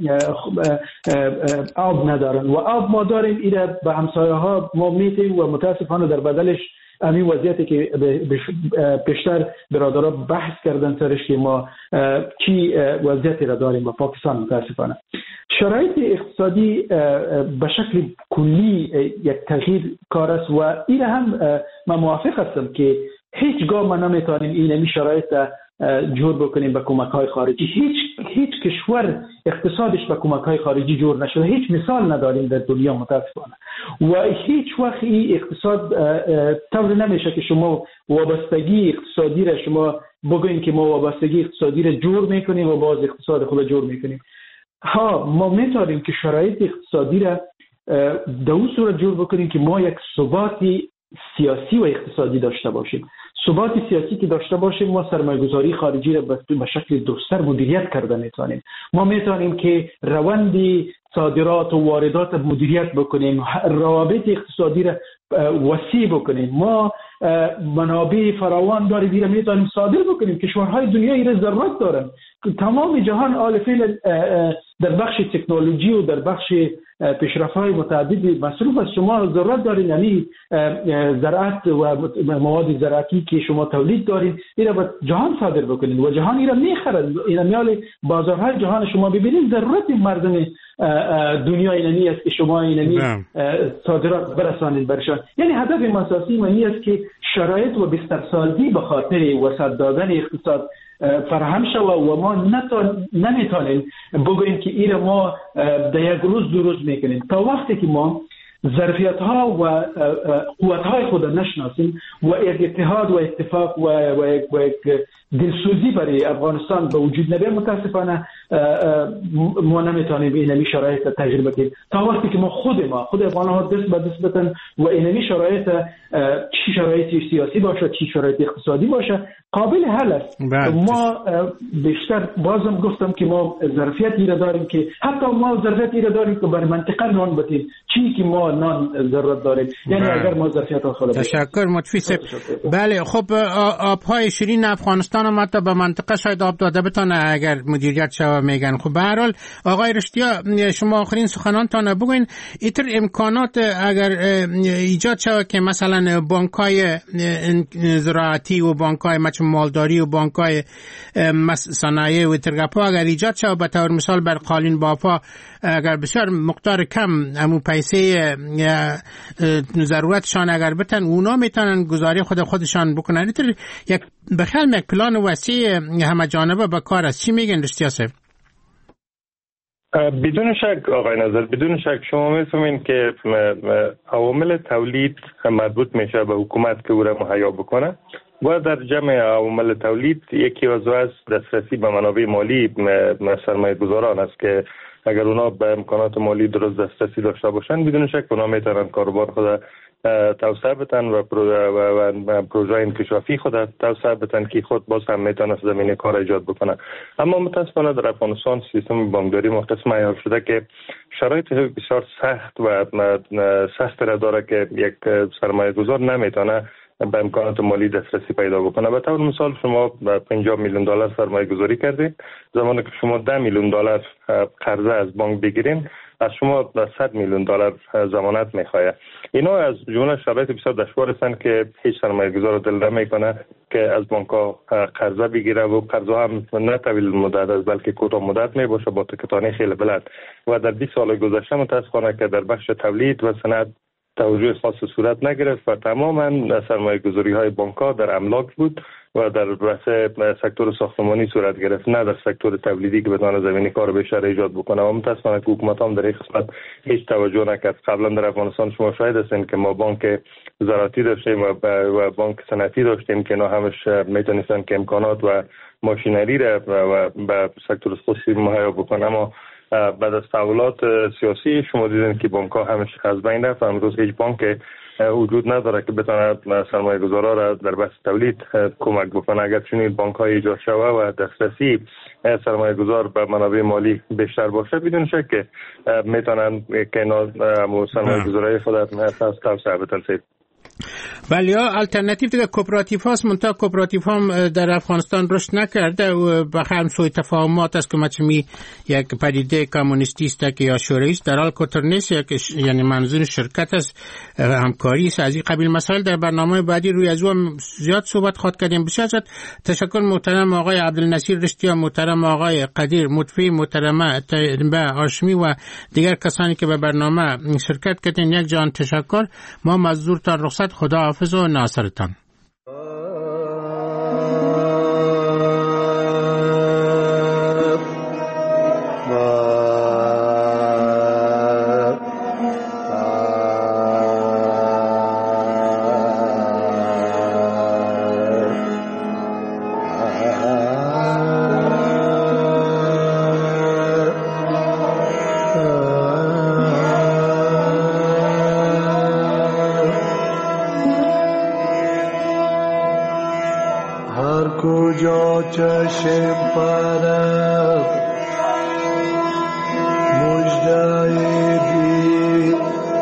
آب ندارن و آب ما داریم، اینا به همسایه‌ها ما میتیم و متاسفانه در بدلش همین وضعیتی که پیشتر برادرها بحث کردن سرش که ما چی وضعیتی را داریم با پاکستان متاسفانه. شرایط اقتصادی به شکل کلی یک تغییر کار است و این هم من موافق هستم که هیچگاه ما نمیتونیم این همی شرایط جور بکنیم به کمک‌های خارجی. هیچ هیچ کشور اقتصادش به کمک‌های خارجی جور نشده، هیچ مثال نداریم در دنیا متاسفانه و هیچ وقت این اقتصاد طور نمیشه که شما وابستگی اقتصادی را شما بگوین که ما وابستگی اقتصادی را جور میکنیم و باز اقتصاد خود جور میکنیم. ها ما میتونیم که شرایط اقتصادی را در اون صورت جور بکنیم که ما یک ثباتی سیاسی و اقتصادی داشته باشیم. ثبات سیاسی که داشته باشیم ما سرمایه‌گذاری خارجی را به شکل درست‌تر مدیریت کرده میتونیم. ما میتونیم که روند صادرات و واردات مدیریت بکنیم، روابط اقتصادی را وسیع بکنیم. ما منابع فراوان داریم، دیگه میتونیم صادر بکنیم. کشورهای دنیا ایره ضرورت دارن. تمام جهان آل فعل در بخش تکنولوژی و در بخش پیشرفت‌های متعددی مصروف است. شما ضرورت دارین یعنی زراعت و مواد زراعتی که شما تولید دارین ایره به جهان صادر بکنید و جهان ایره میخره. اینا میال بازارهای جهان شما ببینید ضرورت مردم دنیا اینمی است که شما اینمی صادرات برسانید برشان. یعنی هدف ما اساسی منی است که شرایط و بسترسازی به خاطر وسعت دادن اقتصاد فراهم شود و ما نمیتونیم بگوییم که این ما در یک روز دو روز میکنیم. تا وقتی که ما ظرفیت ها و قوت های خود نشناسیم و اتحاد و اتفاق و, و, و دلسوزی برای افغانستان به وجود نبیه، متاسفانه ما نمیتونیم اینمی شرایط تجربه کنیم. تا وقتی که ما خود ما خود افغان ها دست به دست بتن و اینمی شرایط چی شرایط سیاسی باشه چی شرایط اقتصادی باشه قابل حل است. ما بیشتر بازم گفتم که ما ظرفیتی را داریم که حتی ما ظرفیتی را داریم که برای منطقه نان بدیم چی که ما نان ضرورت داریم. یعنی اگر ما ظرفیت خود تشکر متفیس. بله خب آبهای شیرین افغانستان هم حتی به منطقه شاید آب داده بتانه اگر مدیریت شود میگن. خب به هر حال آقای رشتیا شما آخرین سخنانتان بگوین ایتر امکانات اگر ایجاد شود که مثلا بانک‌های زراعتی و بانک‌های مچ مالداری و بانک‌های صنایع و ترگپا اگر ایجاد شود به طور مثال بر قالین باپا اگر بسیار مقدار کم امو پیسه ضرورتشان اگر بتن اونا میتونن گزاری خود خودشان بکنن. ایتر یک بخیال یک پلان وسیع همه جانبه به کار است. چی میگن رشتیا صاحب؟ بدون شک آقای نظر، بدون شک شما میفهمین که عوامل تولید مربوط میشه به حکومت که او را مهیا بکنه و در جمع عوامل تولید یکی از از دسترسی به منابع مالی سرمایه گذاران است که اگر اونا به امکانات مالی درست دسترسی داشته باشند بدون شک اونا میتونن کاروبار خود توسعه بدن و پروژه انکشافی خود توسعه بدن که خود باز هم میتونه زمینه کار ایجاد بکنه. اما متاسفانه در افغانستان سیستم بانکداری مختص معیار شده که شرایط بسیار سخت و سخت را داره که یک سرمایه گذار نمیتونه به امکانات مالی دسترسی پیدا بکنه. به طور مثال شما پنجاه میلیون دلار سرمایه گذاری کردید، زمانی که شما ده میلیون دلار قرضه از بانک بگیرین از شما صد میلیون دلار ضمانت میخواد. اینا از جمله شرایط بسیار دشوار هستند که هیچ سرمایه گذار دل نمیکنه که از بانک ها قرضه بگیره و قرضه هم نه طویل مدت است بلکه کوتاه مدت می باشه با تکتانی خیلی بلند و در بیست سال گذشته متاسفانه که در بخش تولید و صنعت توجه خاص صورت نگرفت و تماما سرمایه گذاری های بانک ها در املاک بود و در بحث سکتور ساختمانی صورت گرفت، نه در سکتور تولیدی که بتونه زمینه کار بیشتر ایجاد بکنه. و متاسفانه که حکومت هم در این قسمت هیچ توجه نکرد. قبلا در افغانستان شما شاهد هستین که ما بانک زراعتی داشتیم و بانک صنعتی داشتیم که اینا همش میتونستن که امکانات و ماشینری را و به سکتور خصوصی مهیا بکنه. اما بعد از تحولات سیاسی شما دیدین که بانک ها همش از بین رفت. امروز هیچ بانک وجود نداره که بتونه سرمایه گذارا را در بحث تولید کمک بکنه. اگر چنین بانک های ایجاد شوه و دسترسی سرمایه گذار به منابع مالی بیشتر باشه بدون شک که میتونن که اینا سرمایه گذاری خود از توسعه بدن. ولی ها الٹرناتیو دیگه کوپراتیو هاست منطقه کوپراتیو هم در افغانستان رشد نکرده و بخیرم سوی تفاهمات است که مچمی یک پدیده کمونیستی است که یا شوروی است در حال کتر نیست یعنی منظور شرکت است همکاری است. از این قبیل مسائل در برنامه بعدی روی از اون زیاد صحبت خواهد کردیم. بسیار زیاد تشکر محترم آقای عبدالنصیر رشتیا، محترم آقای قدیر مطفی، محترمه طیبه هاشمی و دیگر کسانی که به برنامه شرکت کردین. یک جان تشکر. ما مزدورتان رخصت. خدا حافظ و ناصرتان. چشم پرد مجدای دید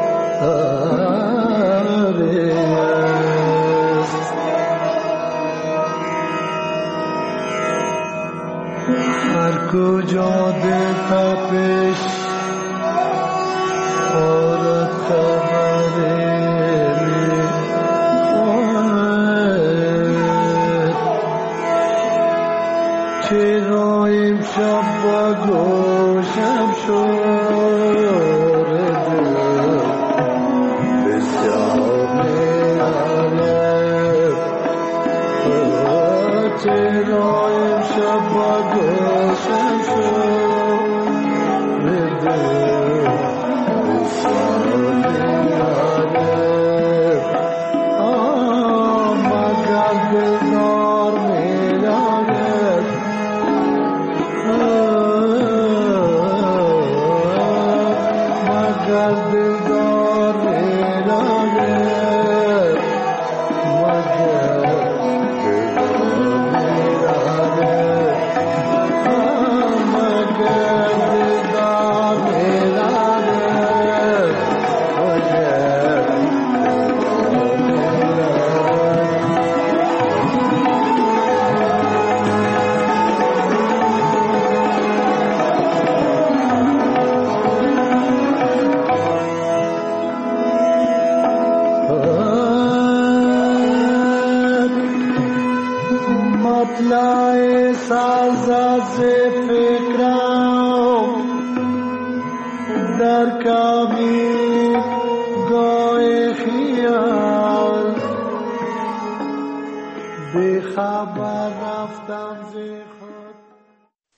آره هر کجا دل تپش آرد خبره چرا امشب با گوشم شور دل بسیار میانه چرا امشب با گوشم شور دل بسیار میانه مگر دلدار میلاند مگر دلدار میلاند مگر دلدار میلاند مگر دلدار میلاند مگر مطلع سازاز فکرم در کمی گاه خیال بی خبر رفتم زیر